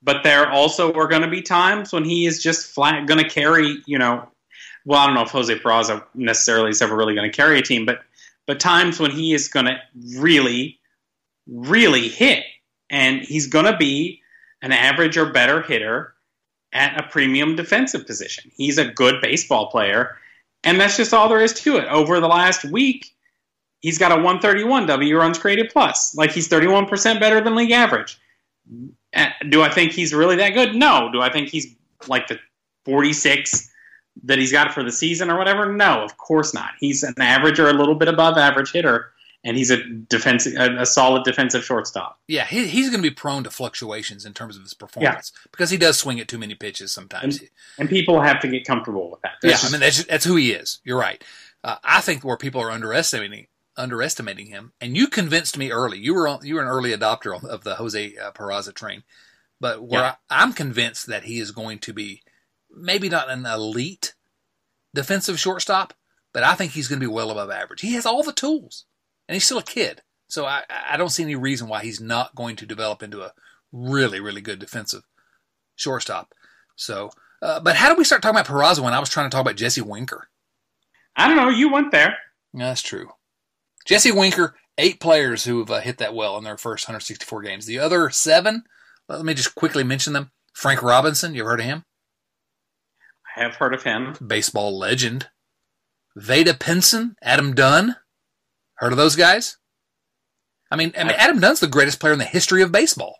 but there also are going to be times when he is just flat going to carry, you know, well, I don't know if Jose Peraza necessarily is ever really going to carry a team, but but times when he is going to really, really hit. And he's going to be an average or better hitter at a premium defensive position. He's a good baseball player, and that's just all there is to it. Over the last week, he's got a one thirty-one W runs created plus. Like, he's thirty-one percent better than league average. Do I think he's really that good? No. Do I think he's like the forty-six that he's got for the season or whatever? No, of course not. He's an average or a little bit above average hitter, and he's a defensive, a, a solid defensive shortstop. Yeah, he, he's going to be prone to fluctuations in terms of his performance yeah. because he does swing at too many pitches sometimes. And, and people have to get comfortable with that. That's yeah, just, I mean, that's, that's who he is. You're right. Uh, I think where people are underestimating underestimating him, and you convinced me early. You were on, you were an early adopter of the Jose uh, Peraza train, but where yeah. I, I'm convinced that he is going to be maybe not an elite defensive shortstop, but I think he's going to be well above average. He has all the tools, and he's still a kid. So I, I don't see any reason why he's not going to develop into a really, really good defensive shortstop. So, uh, but how did we start talking about Peraza when I was trying to talk about Jesse Winker? I don't know. You went there. That's true. Jesse Winker, eight players who have uh, hit that well in their first one hundred sixty-four games. The other seven, let me just quickly mention them. Frank Robinson, you ever heard of him? I have heard of him. Baseball legend. Veda Pinson, Adam Dunn. Heard of those guys? I mean, I mean, Adam Dunn's the greatest player in the history of baseball.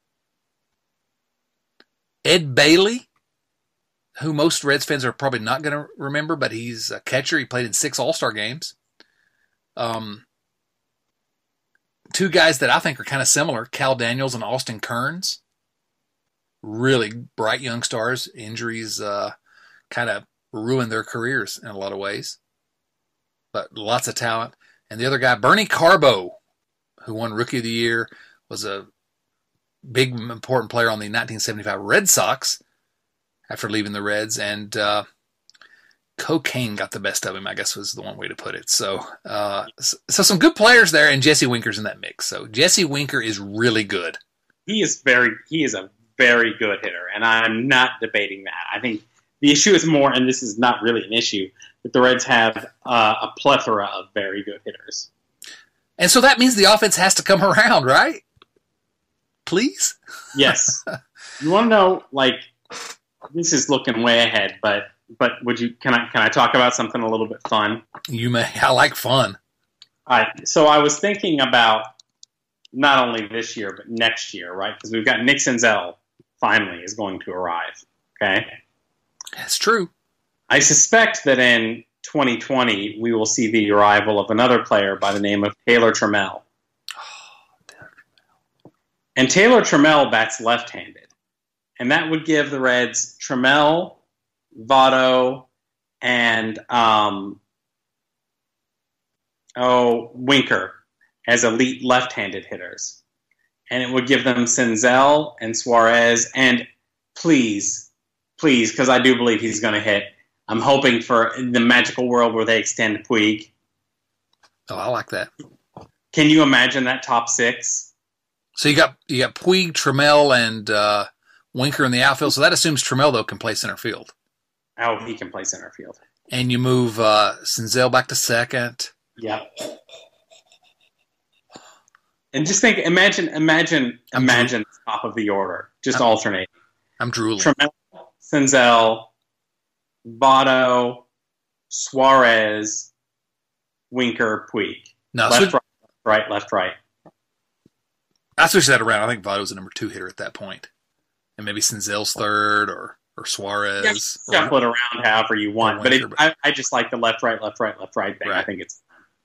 Ed Bailey, who most Reds fans are probably not going to remember, but he's a catcher. He played in six All-Star games. Um, two guys that I think are kind of similar, Cal Daniels and Austin Kearns. Really bright young stars. Injuries uh, kind of ruined their careers in a lot of ways. But lots of talent. And the other guy, Bernie Carbo, who won Rookie of the Year, was a big, important player on the nineteen seventy-five Red Sox after leaving the Reds. And uh, cocaine got the best of him, I guess was the one way to put it. So, uh, so some good players there, and Jesse Winker's in that mix. So Jesse Winker is really good. He is very, he is a very good hitter, and I'm not debating that. I think the issue is more, and this is not really an issue, that the Reds have uh, a plethora of very good hitters. And so that means the offense has to come around, right? Please? Yes. You want to know, like, this is looking way ahead, but but would you can I can I talk about something a little bit fun? You may. I like fun. All right. So I was thinking about not only this year but next year, right? Because we've got Nick Senzel finally is going to arrive. Okay. That's true. I suspect that in twenty twenty we will see the arrival of another player by the name of Taylor Trammell. Oh, Taylor Trammell. And Taylor Trammell bats left-handed. And that would give the Reds Trammell, Votto, and um, oh Winker as elite left-handed hitters. And it would give them Senzel and Suarez, and please, please, because I do believe he's going to hit, I'm hoping for the magical world where they extend Puig. Oh, I like that. Can you imagine that top six? So you got you got Puig, Trammell, and uh, Winker in the outfield. So that assumes Trammell, though, can play center field. Oh, he can play center field. And you move uh, Senzel back to second. Yeah. And just think, imagine, imagine, I'm imagine the top of the order, just I'm, alternating. I'm drooling. Trammell, Senzel, Votto, Suarez, Winker, Puig. No, left, so, right, right, left, right. I switched that around. I think Votto's the number two hitter at that point. And maybe Senzel's third or, or Suarez. Yeah, shuffle it around however you want. Winker, but, it, but I, I just like the left, right, left, right, left, right thing. Right. I think it's...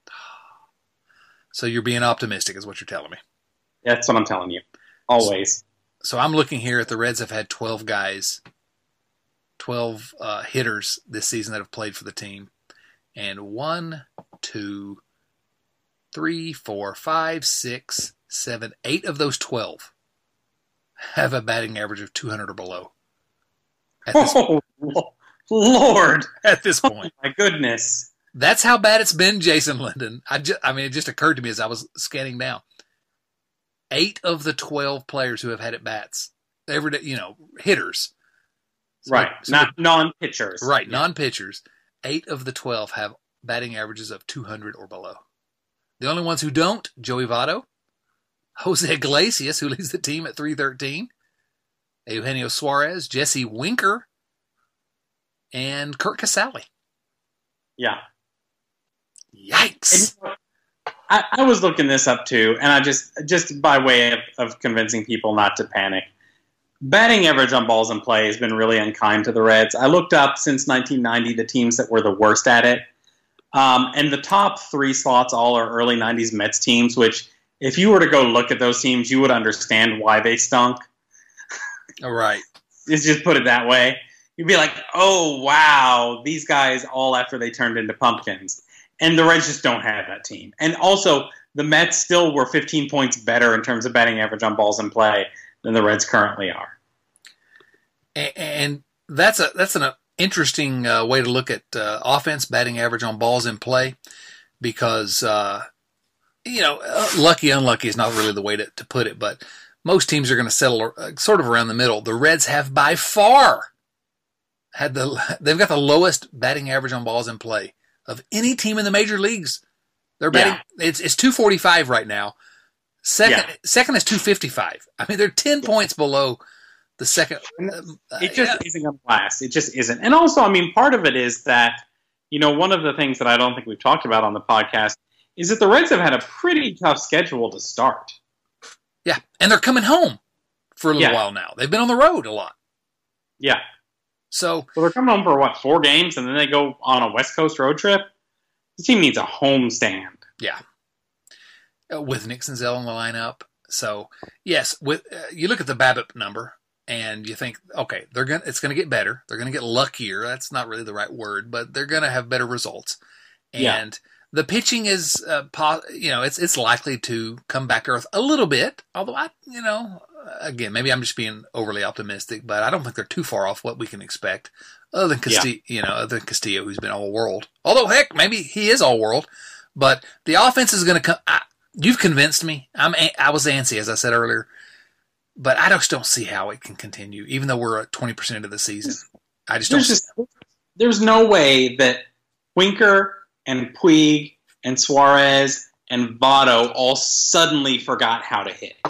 So you're being optimistic is what you're telling me. That's what I'm telling you. Always. So, so I'm looking here at the Reds have had twelve guys, twelve uh, hitters this season that have played for the team. And one, two, three, four, five, six, seven, eight of those twelve have a batting average of two hundred or below. At this oh, point. Lord. At this point. Oh, my goodness. That's how bad it's been, Jason Linden. I, just, I mean, it just occurred to me as I was scanning down. Eight of the twelve players who have had at-bats everyday, you know, hitters. So, right, so not non-pitchers. Right, yeah. non-pitchers. Eight of the twelve have batting averages of two hundred or below. The only ones who don't, Joey Votto, Jose Iglesias, who leads the team at three thirteen, Eugenio Suarez, Jesse Winker, and Kurt Casale. Yeah. Yikes. And, I, I was looking this up too, and I just, just by way of, of convincing people not to panic, batting average on balls in play has been really unkind to the Reds. I looked up since nineteen ninety the teams that were the worst at it. Um, and the top three slots all are early nineties Mets teams, which if you were to go look at those teams, you would understand why they stunk. All right. Let's just put it that way. You'd be like, oh, wow, these guys all after they turned into pumpkins. And the Reds just don't have that team. And also, the Mets still were fifteen points better in terms of batting average on balls in play than the Reds currently are. And that's a that's an interesting uh, way to look at uh, offense, batting average on balls in play, because, uh, you know, uh, lucky, unlucky is not really the way to, to put it, but most teams are going to settle uh, sort of around the middle. The Reds have by far had the, they've got the lowest batting average on balls in play of any team in the major leagues. They're batting, yeah. it's, it's two forty-five right now. Second, yeah. second is two fifty-five. I mean, they're ten yeah. points below the second. Uh, it just yeah. isn't going to last. It just isn't. And also, I mean, part of it is that, you know, one of the things that I don't think we've talked about on the podcast is that the Reds have had a pretty tough schedule to start. Yeah, and they're coming home for a little yeah. while now. They've been on the road a lot. Yeah. So, so they're coming home for, what, four games, and then they go on a West Coast road trip? The team needs a home stand. Yeah. Uh, with Nick Senzel in the lineup. So, yes, with uh, you look at the BABIP number, and you think, okay, they're gonna it's going to get better. They're going to get luckier. That's not really the right word, but they're going to have better results. And yeah. the pitching is, uh, po- you know, it's it's likely to come back to earth a little bit. Although I, you know, again, maybe I'm just being overly optimistic, but I don't think they're too far off what we can expect. Other than Castillo, yeah. you know, other than Castillo, who's been all world. Although, heck, maybe he is all world. But the offense is going to come. I, you've convinced me. I'm. I was antsy, as I said earlier, but I just don't see how it can continue, even though we're at twenty percent into the season. I just there's don't. Just, there's no way that Winker and Puig and Suarez and Votto all suddenly forgot how to hit.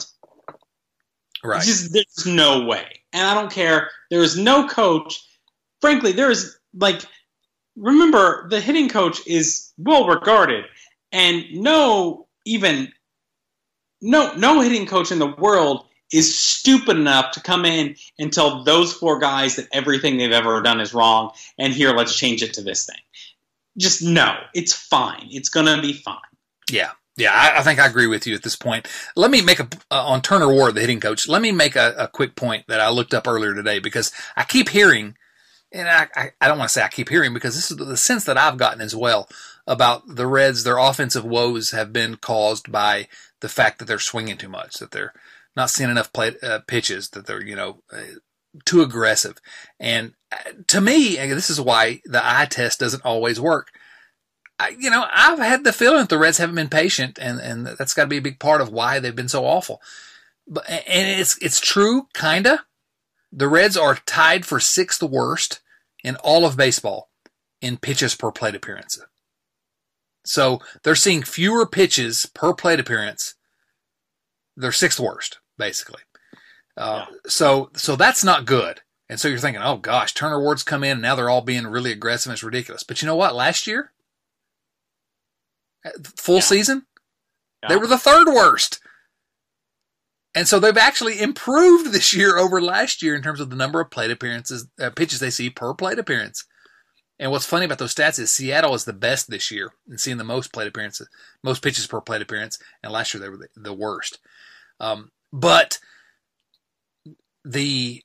Right. It's just, there's no way, and I don't care. There is no coach. Frankly, there is like. Remember, the hitting coach is well regarded, and no even no no hitting coach in the world is stupid enough to come in and tell those four guys that everything they've ever done is wrong, and here, let's change it to this thing. Just no, it's fine. It's gonna be fine. Yeah, yeah, I, I think I agree with you at this point. Let me make a uh, on Turner Ward, the hitting coach. Let me make a, a quick point that I looked up earlier today because I keep hearing. And I, I, I don't want to say I keep hearing because this is the sense that I've gotten as well about the Reds. Their offensive woes have been caused by the fact that they're swinging too much, that they're not seeing enough play, uh, pitches, that they're, you know, uh, too aggressive. And to me, and this is why the eye test doesn't always work. I, you know, I've had the feeling that the Reds haven't been patient, and, and that's got to be a big part of why they've been so awful. But and it's it's true, kinda. The Reds are tied for sixth worst in all of baseball in pitches per plate appearance. So they're seeing fewer pitches per plate appearance. They're sixth worst, basically. Uh, yeah. So so that's not good. And so you're thinking, oh gosh, Turner Ward's come in and now they're all being really aggressive and it's ridiculous. But you know what? Last year, full yeah. season, yeah. they were the third worst. And so they've actually improved this year over last year in terms of the number of plate appearances, uh, pitches they see per plate appearance. And what's funny about those stats is Seattle is the best this year in seeing the most plate appearances, most pitches per plate appearance, and last year they were the, the worst. Um, but the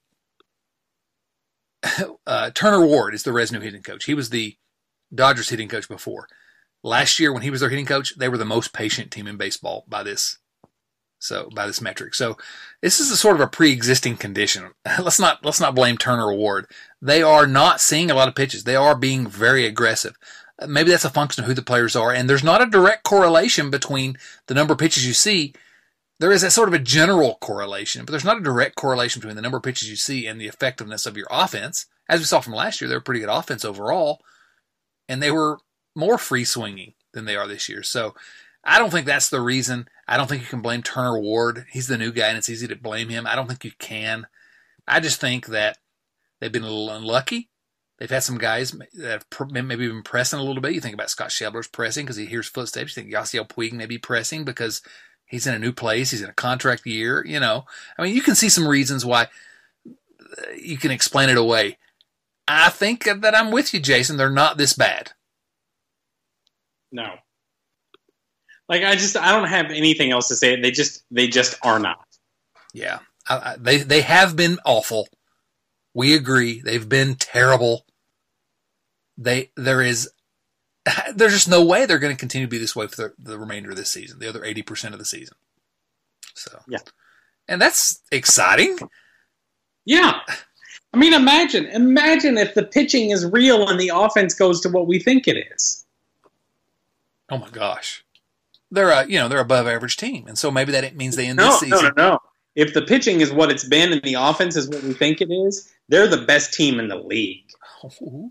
uh, Turner Ward is the Reds' new hitting coach. He was the Dodgers hitting coach before. Last year when he was their hitting coach, they were the most patient team in baseball by this So by this metric. So this is a sort of a pre-existing condition. Let's not let's not blame Turner Ward. They are not seeing a lot of pitches. They are being very aggressive. Maybe that's a function of who the players are. And there's not a direct correlation between the number of pitches you see there is a sort of a general correlation, but there's not a direct correlation between the number of pitches you see and the effectiveness of your offense. As we saw from last year, they were pretty good offense overall, and they were more free swinging than they are this year. So I don't think that's the reason. I don't think you can blame Turner Ward. He's the new guy, and it's easy to blame him. I don't think you can. I just think that they've been a little unlucky. They've had some guys that have maybe been pressing a little bit. You think about Scott Schebler's pressing because he hears footsteps. You think Yasiel Puig may be pressing because he's in a new place. He's in a contract year. You know, I mean, you can see some reasons why you can explain it away. I think that I'm with you, Jason. They're not this bad. No. Like, I just, I don't have anything else to say. They just, they just are not. Yeah. I, I, they, they have been awful. We agree. They've been terrible. They, there is, there's just no way they're going to continue to be this way for the, the remainder of this season, the other eighty percent of the season. So, yeah. And that's exciting. Yeah. I mean, imagine, imagine if the pitching is real and the offense goes to what we think it is. Oh my gosh. They're a, you know, they're above average team. And so maybe that means they end no, this season. No, no, no. If the pitching is what it's been and the offense is what we think it is, they're the best team in the league. Ooh.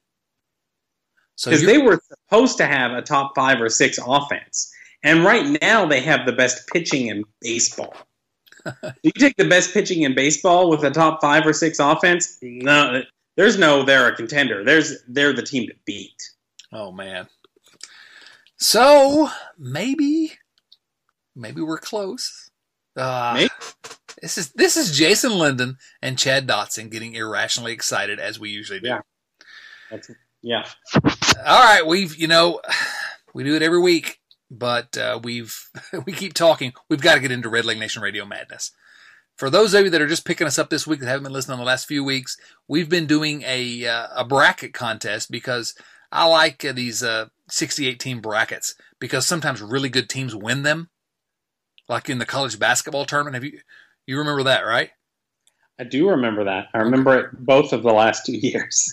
So because they were supposed to have a top five or six offense. And right now they have the best pitching in baseball. You take the best pitching in baseball with a top five or six offense, no, there's no they're a contender. There's they're the team to beat. Oh man. So maybe maybe we're close. Uh, maybe. This is this is Jason Linden and Chad Dotson getting irrationally excited as we usually do. Yeah. That's, yeah. All right, we've you know we do it every week. But uh, we've we keep talking. We've got to get into Red Leg Nation Radio Madness. For those of you that are just picking us up this week that haven't been listening the last few weeks, we've been doing a uh, a bracket contest because I like uh, these uh, sixty-eight team brackets because sometimes really good teams win them, like in the college basketball tournament. Have you you remember that, right? I do remember that. I remember it both of the last two years.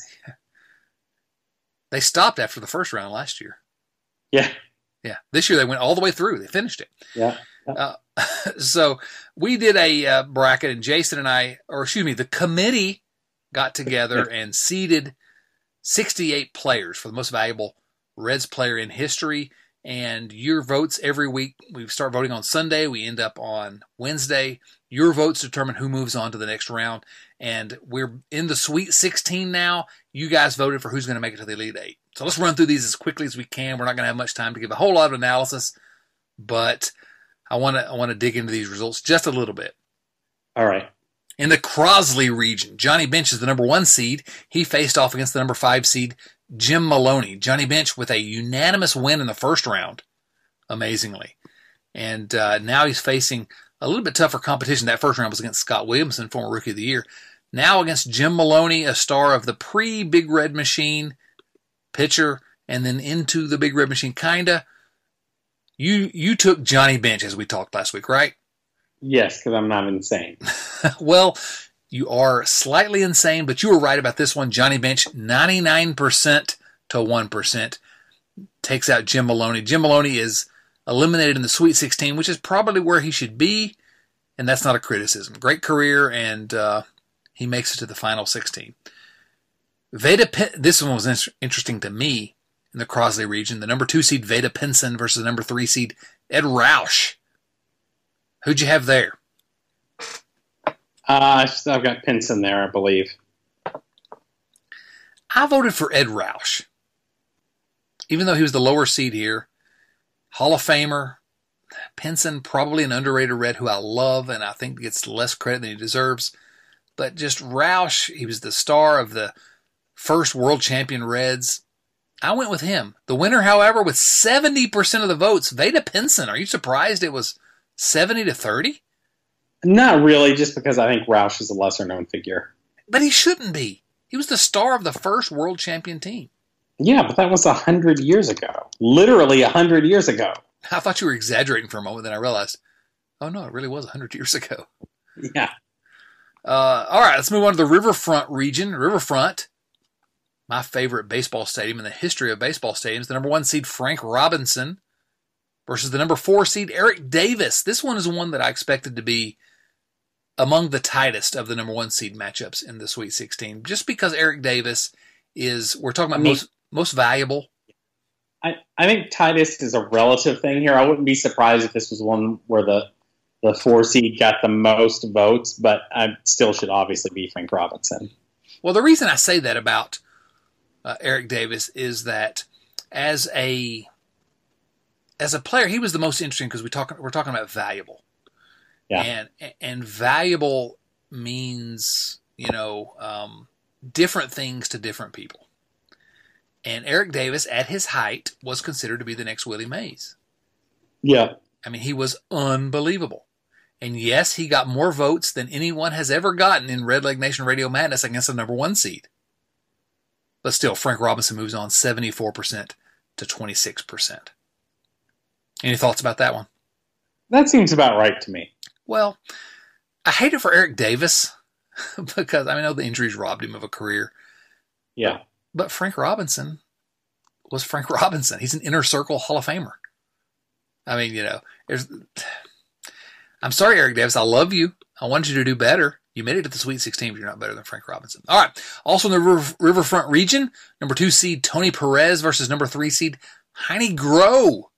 They stopped after the first round last year. Yeah. Yeah, this year they went all the way through. They finished it. Yeah. Uh, so we did a uh, bracket, and Jason and I, or excuse me, the committee got together and seeded sixty-eight players for the most valuable Reds player in history. And your votes every week, we start voting on Sunday. We end up on Wednesday. Your votes determine who moves on to the next round. And we're in the Sweet sixteen now. You guys voted for who's going to make it to the Elite Eight. So let's run through these as quickly as we can. We're not going to have much time to give a whole lot of analysis, but I want to I want to dig into these results just a little bit. All right. In the Crosley region, Johnny Bench is the number one seed. He faced off against the number five seed, Jim Maloney. Johnny Bench with a unanimous win in the first round, amazingly. And uh, now he's facing a little bit tougher competition. That first round was against Scott Williamson, former Rookie of the Year. Now against Jim Maloney, a star of the pre-Big Red Machine pitcher, and then into the Big Red Machine, kinda. You you took Johnny Bench as we talked last week, right? Yes, because I'm not insane. Well, you are slightly insane, but you were right about this one. Johnny Bench, ninety-nine percent to one percent, takes out Jim Maloney. Jim Maloney is eliminated in the Sweet sixteen, which is probably where he should be, and that's not a criticism. Great career, and uh, he makes it to the final sixteen. Veda, this one was in- interesting to me in the Crosley region. The number two seed Veda Pinson versus the number three seed Ed Roush. Who'd you have there? Uh, I've got Pinson there, I believe. I voted for Ed Roush. Even though he was the lower seed here, Hall of Famer, Pinson, probably an underrated Red who I love and I think gets less credit than he deserves. But just Roush, he was the star of the first world champion Reds. I went with him. The winner, however, with seventy percent of the votes, Veda Pinson. Are you surprised it was seventy to thirty? Not really, just because I think Roush is a lesser-known figure. But he shouldn't be. He was the star of the first world champion team. Yeah, but that was one hundred years ago. Literally one hundred years ago. I thought you were exaggerating for a moment, then I realized, oh no, it really was one hundred years ago. Yeah. Uh, all right, let's move on to the Riverfront region. Riverfront, my favorite baseball stadium in the history of baseball stadiums. The number one seed, Frank Robinson, versus the number four seed Eric Davis. This one is one that I expected to be among the tightest of the number one seed matchups in the Sweet sixteen, just because Eric Davis is, we're talking about I mean, most most valuable. I, I think tightest is a relative thing here. I wouldn't be surprised if this was one where the the four seed got the most votes, but I still should obviously be Frank Robinson. Well, the reason I say that about uh, Eric Davis is that as a as a player, he was the most interesting because we talk we're talking about valuable. Yeah. And and valuable means, you know, um, different things to different people. And Eric Davis, at his height, was considered to be the next Willie Mays. Yeah. I mean, he was unbelievable. And yes, he got more votes than anyone has ever gotten in Red Leg Nation Radio Madness against the number one seed. But still, Frank Robinson moves on seventy-four percent to twenty-six percent. Any thoughts about that one? That seems about right to me. Well, I hate it for Eric Davis because I, mean, I know the injuries robbed him of a career. Yeah. But Frank Robinson was Frank Robinson. He's an inner circle Hall of Famer. I mean, you know, there's. I'm sorry, Eric Davis. I love you. I wanted you to do better. You made it to the Sweet sixteen, but you're not better than Frank Robinson. All right. Also in the River, Riverfront region, number two seed Tony Perez versus number three seed Heine Groh.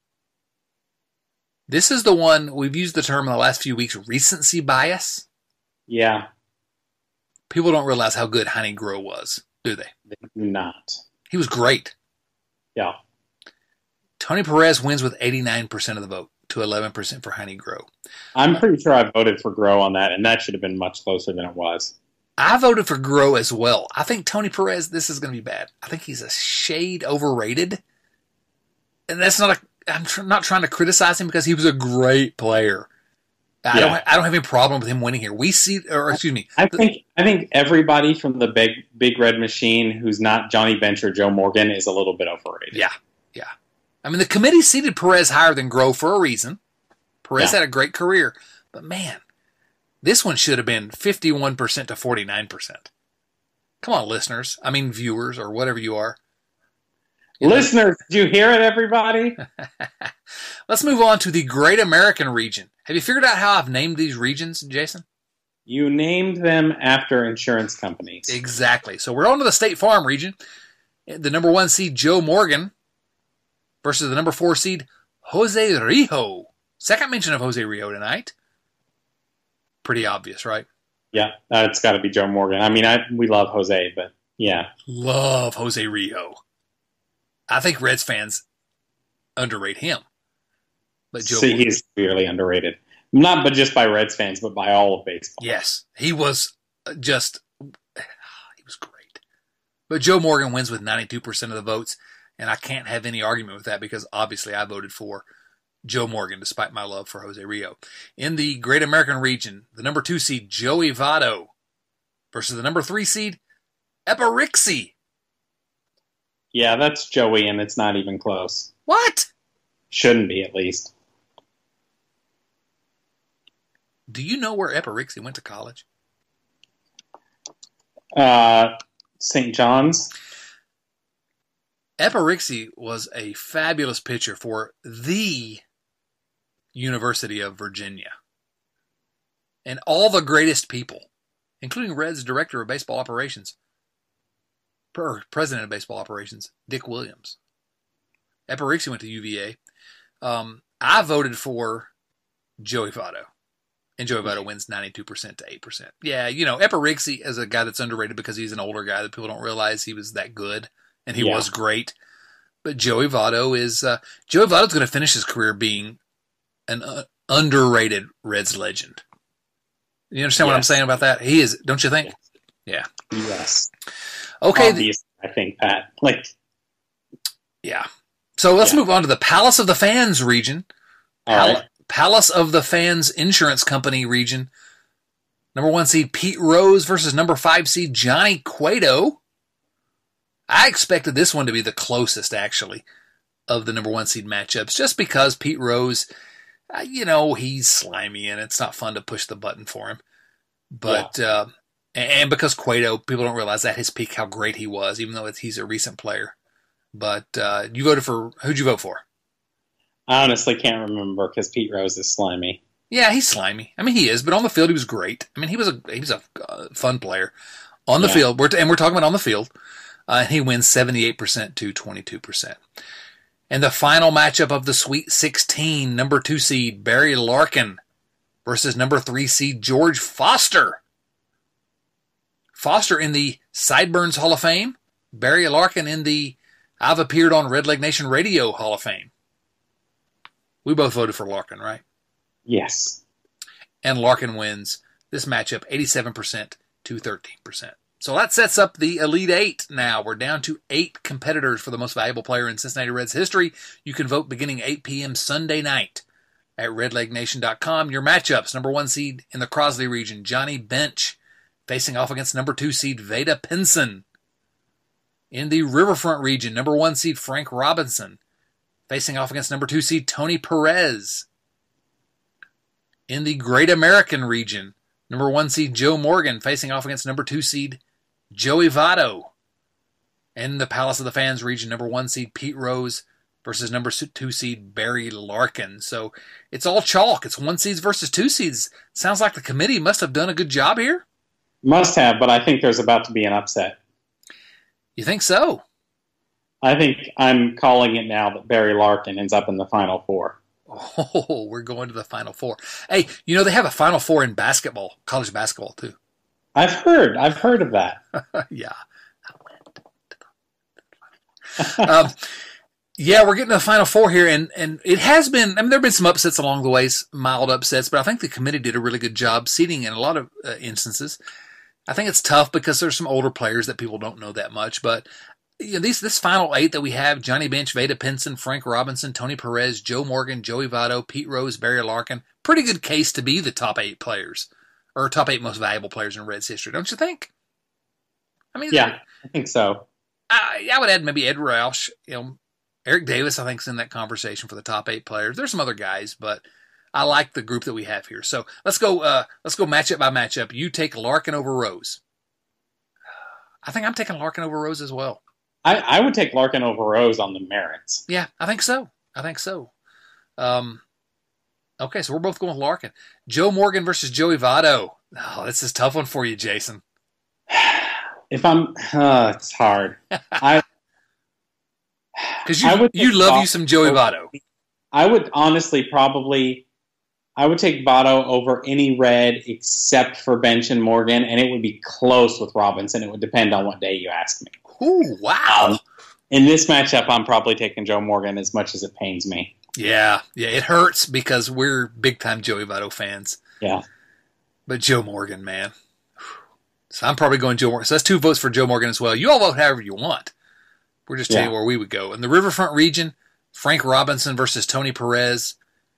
This is the one, we've used the term in the last few weeks, recency bias. Yeah. People don't realize how good Heine Groh was, do they? They do not. He was great. Yeah. Tony Perez wins with eighty-nine percent of the vote to eleven percent for Heine Groh. I'm pretty sure I voted for Groh on that, and that should have been much closer than it was. I voted for Groh as well. I think Tony Perez, this is going to be bad. I think he's a shade overrated. And that's not a, I'm tr- not trying to criticize him because he was a great player. I, yeah. don't, I don't have any problem with him winning here. We see, or excuse me. I think I think everybody from the big big red machine who's not Johnny Bench or Joe Morgan is a little bit overrated. Yeah, yeah. I mean, the committee seated Perez higher than Groh for a reason. Perez yeah. had a great career. But man, this one should have been fifty-one percent to forty-nine percent. Come on, listeners. I mean, viewers or whatever you are. You listeners, know? Did you hear it, everybody? Let's move on to the Great American region. Have you figured out how I've named these regions, Jason? You named them after insurance companies. Exactly. So we're on to the State Farm region. The number one seed, Joe Morgan, versus the number four seed, Jose Rijo. Second mention of Jose Rijo tonight. Pretty obvious, right? Yeah, uh, it's got to be Joe Morgan. I mean, I, we love Jose, but yeah. Love Jose Rijo. I think Reds fans underrate him. But Joe See, Morgan, he's severely underrated. Not but just by Reds fans, but by all of baseball. Yes, he was just, he was great. But Joe Morgan wins with ninety-two percent of the votes, and I can't have any argument with that because obviously I voted for Joe Morgan, despite my love for Jose Rijo. In the Great American region, the number two seed, Joey Votto, versus the number three seed, Eparixi. Yeah, that's Joey, and it's not even close. What? Shouldn't be, at least. Do you know where Eparixi went to college? Uh, Saint John's. Eparixi was a fabulous pitcher for the University of Virginia. And all the greatest people, including Reds director of baseball operations, or president of baseball operations, Dick Williams. Eparixi went to U V A. Um, I voted for Joey Votto. And Joey Votto wins ninety-two percent to eight percent. Yeah, you know, Eparixi is a guy that's underrated because he's an older guy that people don't realize he was that good. And he yeah. was great. But Joey Votto is, uh, Joey Votto's going to finish his career being an uh, underrated Reds legend. You understand yes. what I'm saying about that? He is, don't you think? Yes. Yeah. Yes. Okay. Obviously, I think, Pat. Like, yeah. So let's yeah. move on to the Palace of the Fans region. Pal- right. Palace of the Fans Insurance Company region. Number one seed Pete Rose versus number five seed Johnny Cueto. I expected this one to be the closest, actually, of the number one seed matchups, just because Pete Rose, uh, you know, he's slimy and it's not fun to push the button for him. But yeah. uh, and because Cueto, people don't realize at his peak how great he was, even though it's, he's a recent player. But uh, you voted for, who'd you vote for? I honestly can't remember because Pete Rose is slimy. Yeah, he's slimy. I mean, he is, but on the field, he was great. I mean, he was a he was a uh, fun player on the yeah. field. We're t- and we're talking about on the field. Uh, he wins seventy-eight percent to twenty-two percent. And the final matchup of the Sweet sixteen, number two seed Barry Larkin versus number three seed George Foster. Foster in the Sideburns Hall of Fame. Barry Larkin in the I've Appeared on Red Leg Nation Radio Hall of Fame. We both voted for Larkin, right? Yes. And Larkin wins this matchup eighty-seven percent to thirteen percent. So that sets up the Elite Eight now. We're down to eight competitors for the most valuable player in Cincinnati Reds history. You can vote beginning eight p.m. Sunday night at red leg nation dot com. Your matchups, number one seed in the Crosley region, Johnny Bench, facing off against number two seed Veda Pinson. In the Riverfront region, number one seed Frank Robinson, facing off against number two seed Tony Perez. In the Great American region, number one seed Joe Morgan facing off against number two seed Joey Votto. In the Palace of the Fans region, number one seed Pete Rose versus number two seed Barry Larkin. So it's all chalk. It's one seeds versus two seeds. Sounds like the committee must have done a good job here. Must have, but I think there's about to be an upset. You think so? I think I'm calling it now that Barry Larkin ends up in the Final Four. Oh, we're going to the Final Four. Hey, you know, they have a Final Four in basketball, college basketball, too. I've heard. I've heard of that. yeah. um, yeah, we're getting to the Final Four here, and, and it has been, I mean, there have been some upsets along the way, mild upsets, but I think the committee did a really good job seeding in a lot of uh, instances. I think it's tough because there's some older players that people don't know that much, but you know, these this final eight that we have, Johnny Bench, Veda Pinson, Frank Robinson, Tony Perez, Joe Morgan, Joey Votto, Pete Rose, Barry Larkin, pretty good case to be the top eight players, or top eight most valuable players in Reds history, don't you think? I mean, yeah, I think so. I, I would add maybe Ed Roush, you know, Eric Davis, I think, is in that conversation for the top eight players. There's some other guys, but I like the group that we have here. So let's go. Uh, let's go matchup by matchup. You take Larkin over Rose. I think I'm taking Larkin over Rose as well. I, I would take Larkin over Rose on the merits. Yeah, I think so. I think so. Um, okay, so we're both going with Larkin. Joe Morgan versus Joey Votto. Oh, this is a tough one for you, Jason. If I'm, uh, it's hard. I because you would you love you some Joey Votto. I would honestly probably, I would take Votto over any Red except for Bench and Morgan, and it would be close with Robinson. It would depend on what day you ask me. Ooh, wow. Um, in this matchup, I'm probably taking Joe Morgan as much as it pains me. Yeah, yeah, it hurts because we're big-time Joey Votto fans. Yeah. But Joe Morgan, man. So I'm probably going Joe Morgan. So that's two votes for Joe Morgan as well. You all vote however you want. We're just telling yeah. you where we would go. In the Riverfront region, Frank Robinson versus Tony Perez.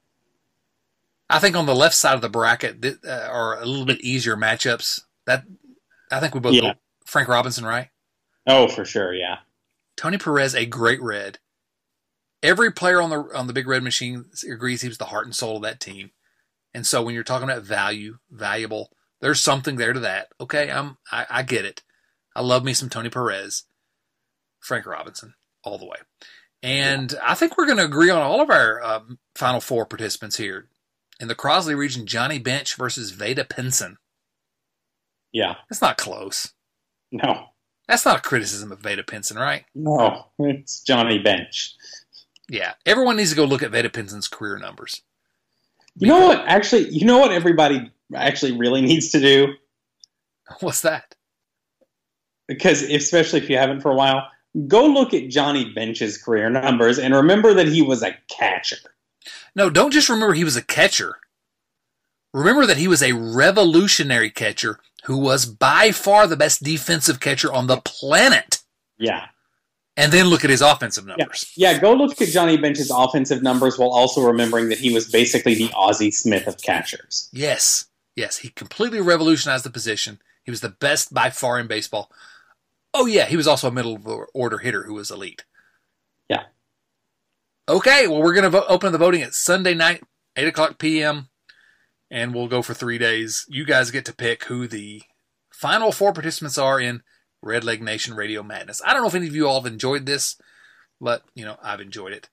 I think on the left side of the bracket uh, are a little bit easier matchups. That I think we both yeah. go Frank Robinson, right? Oh, for sure, yeah. Tony Perez, a great Red. Every player on the on the Big Red Machine agrees he was the heart and soul of that team. And so when you're talking about value, valuable, there's something there to that. Okay, I'm I, I get it. I love me some Tony Perez. Frank Robinson, all the way. And yeah. I think we're going to agree on all of our um, Final Four participants here. In the Crosley region, Johnny Bench versus Veda Pinson. Yeah. That's not close. No. That's not a criticism of Veda Pinson, right? No, it's Johnny Bench. Yeah. Everyone needs to go look at Veda Pinson's career numbers. You know what? Actually, you know what everybody actually really needs to do? What's that? Because, especially if you haven't for a while, go look at Johnny Bench's career numbers and remember that he was a catcher. No, don't just remember he was a catcher. Remember that he was a revolutionary catcher who was by far the best defensive catcher on the planet. Yeah. And then look at his offensive numbers. Yeah, yeah go look at Johnny Bench's offensive numbers while also remembering that he was basically the Ozzie Smith of catchers. Yes. Yes, he completely revolutionized the position. He was the best by far in baseball. Oh, yeah, he was also a middle-order hitter who was elite. Yeah. Okay, well, we're going to vo- open the voting at Sunday night, eight o'clock p.m., and we'll go for three days. You guys get to pick who the final four participants are in Red Leg Nation Radio Madness. I don't know if any of you all have enjoyed this, but, you know, I've enjoyed it.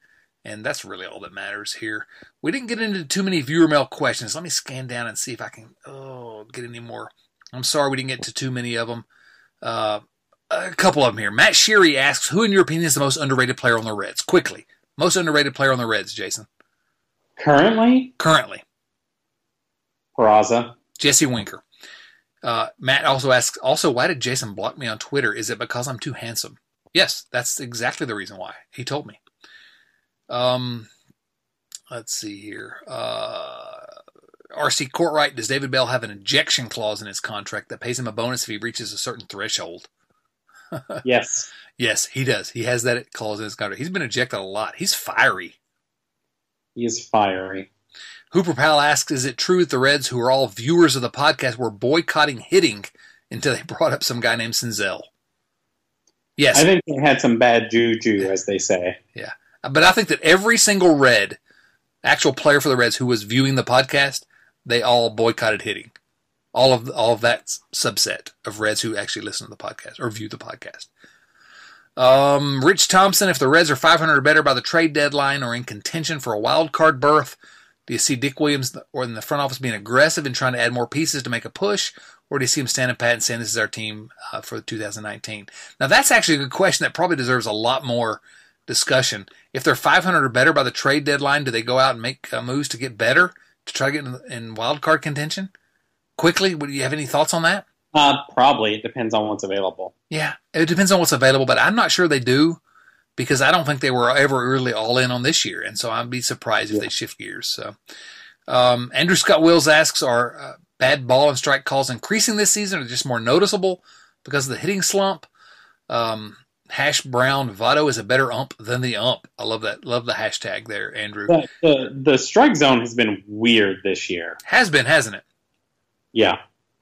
And that's really all that matters here. We didn't get into too many viewer mail questions. Let me scan down and see if I can oh get any more. I'm sorry we didn't get to too many of them. Uh, a couple of them here. Matt Sherry asks, who in your opinion is the most underrated player on the Reds? Quickly. Most underrated player on the Reds, Jason. Currently? Currently. Peraza. Jesse Winker. Uh, Matt also asks, also, why did Jason block me on Twitter? Is it because I'm too handsome? Yes, that's exactly the reason why. He told me. Um, let's see here. Uh, R C Courtright, does David Bell have an ejection clause in his contract that pays him a bonus if he reaches a certain threshold? Yes. Yes, he does. He has that clause in his contract. He's been ejected a lot. He's fiery. He is fiery. Hooper Pal asks, is it true that the Reds, who are all viewers of the podcast, were boycotting hitting until they brought up some guy named Senzel? Yes. I think they had some bad juju, as they say. Yeah. But I think that every single Red, actual player for the Reds who was viewing the podcast, they all boycotted hitting. All of all of that subset of Reds who actually listen to the podcast or view the podcast. Um, Rich Thompson, if the Reds are five hundred or better by the trade deadline or in contention for a wild card berth, do you see Dick Williams or in the front office being aggressive and trying to add more pieces to make a push? Or do you see him standing pat and saying this is our team uh, for two thousand nineteen? Now, that's actually a good question that probably deserves a lot more discussion. If they're five hundred or better by the trade deadline, do they go out and make uh, moves to get better, to try to get in, in wild card contention? Quickly, do you have any thoughts on that? Uh, probably. It depends on what's available. Yeah, it depends on what's available, but I'm not sure they do because I don't think they were ever really all in on this year, and so I'd be surprised if yeah. they shift gears. So, um, Andrew Scott Wills asks, are uh, bad ball and strike calls increasing this season or just more noticeable because of the hitting slump? Um, Hash Brown, Votto is a better ump than the ump. I love that. Love the hashtag there, Andrew. The, the, the strike zone has been weird this year. Has been, hasn't it? Yeah.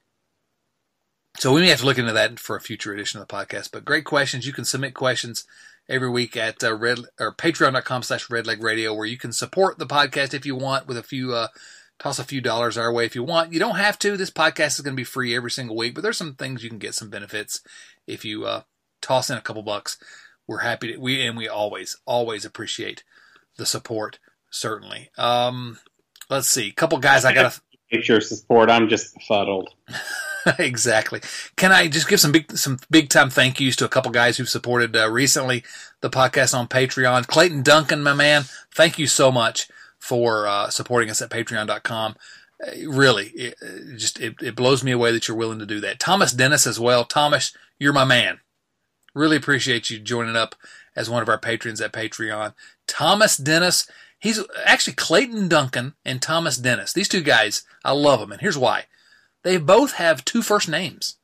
So we may have to look into that for a future edition of the podcast. But great questions. You can submit questions every week at uh, red or patreon.com slash redleg radio, where you can support the podcast if you want with a few, uh, toss a few dollars our way if you want. You don't have to. This podcast is going to be free every single week, but there's some things you can get some benefits if you uh, toss in a couple bucks. We're happy to, we, and we always, always appreciate the support, certainly. Um, let's see. A couple guys I got to... Your support. I'm just befuddled. Exactly. Can I just give some big, some big time thank yous to a couple guys who've supported uh, recently the podcast on Patreon. Clayton Duncan, my man, thank you so much for uh, supporting us at patreon dot com. Uh, really, it, it just it, it blows me away that you're willing to do that. Thomas Dennis as well. Thomas, you're my man. Really appreciate you joining up as one of our patrons at Patreon. Thomas Dennis, he's actually Clayton Duncan and Thomas Dennis. These two guys, I love them, and here's why. They both have two first names.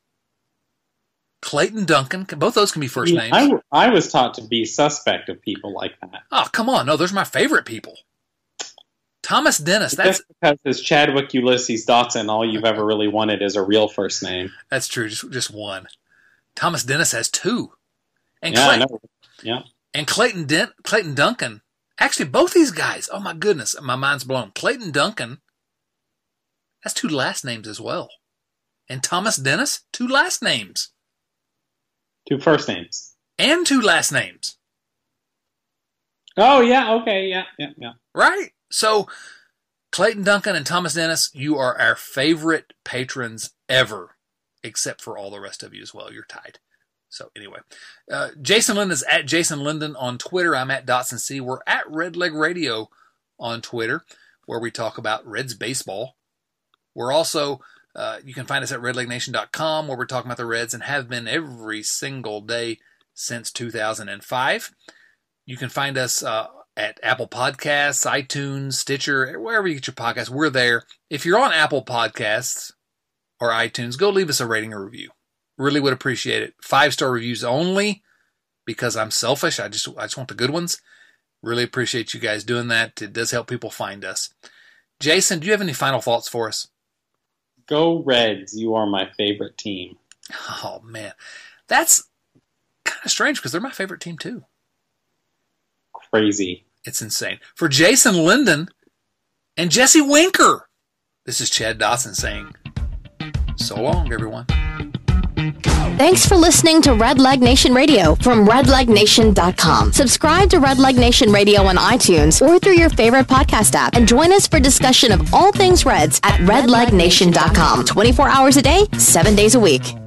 Clayton Duncan, both those can be first yeah, names. I, I was taught to be suspect of people like that. Oh, come on. No, those are my favorite people. Thomas Dennis. That's just because it's Chadwick Ulysses Dotson, all you've ever really wanted is a real first name. That's true. Just, just one. Thomas Dennis has two. And yeah, Clayton, I know. Yeah. And Clayton, Dent, Clayton Duncan. Actually, both these guys. Oh, my goodness. My mind's blown. Clayton Duncan. That's two last names as well. And Thomas Dennis, two last names. Two first names. And two last names. Oh, yeah, okay, yeah, yeah, yeah. Right? So, Clayton Duncan and Thomas Dennis, you are our favorite patrons ever, except for all the rest of you as well. You're tied. So, anyway. Uh, Jason Linden is at Jason Linden on Twitter. I'm at Dotson C. We're at Redleg Radio on Twitter, where we talk about Reds baseball. We're also, uh, you can find us at red leg nation dot com, where we're talking about the Reds and have been every single day since two thousand five. You can find us uh, at Apple Podcasts, iTunes, Stitcher, wherever you get your podcasts. We're there. If you're on Apple Podcasts or iTunes, go leave us a rating or review. Really would appreciate it. Five-star reviews only, because I'm selfish. I just, I just want the good ones. Really appreciate you guys doing that. It does help people find us. Jason, do you have any final thoughts for us? Go Reds. You are my favorite team. Oh, man. That's kind of strange because they're my favorite team, too. Crazy. It's insane. For Jason Linden and Jesse Winker, this is Chad Dotson saying, so long, everyone. Thanks for listening to Red Leg Nation Radio from red leg nation dot com. Subscribe to Red Leg Nation Radio on iTunes or through your favorite podcast app and join us for discussion of all things Reds at red leg nation dot com. twenty-four hours a day, seven days a week.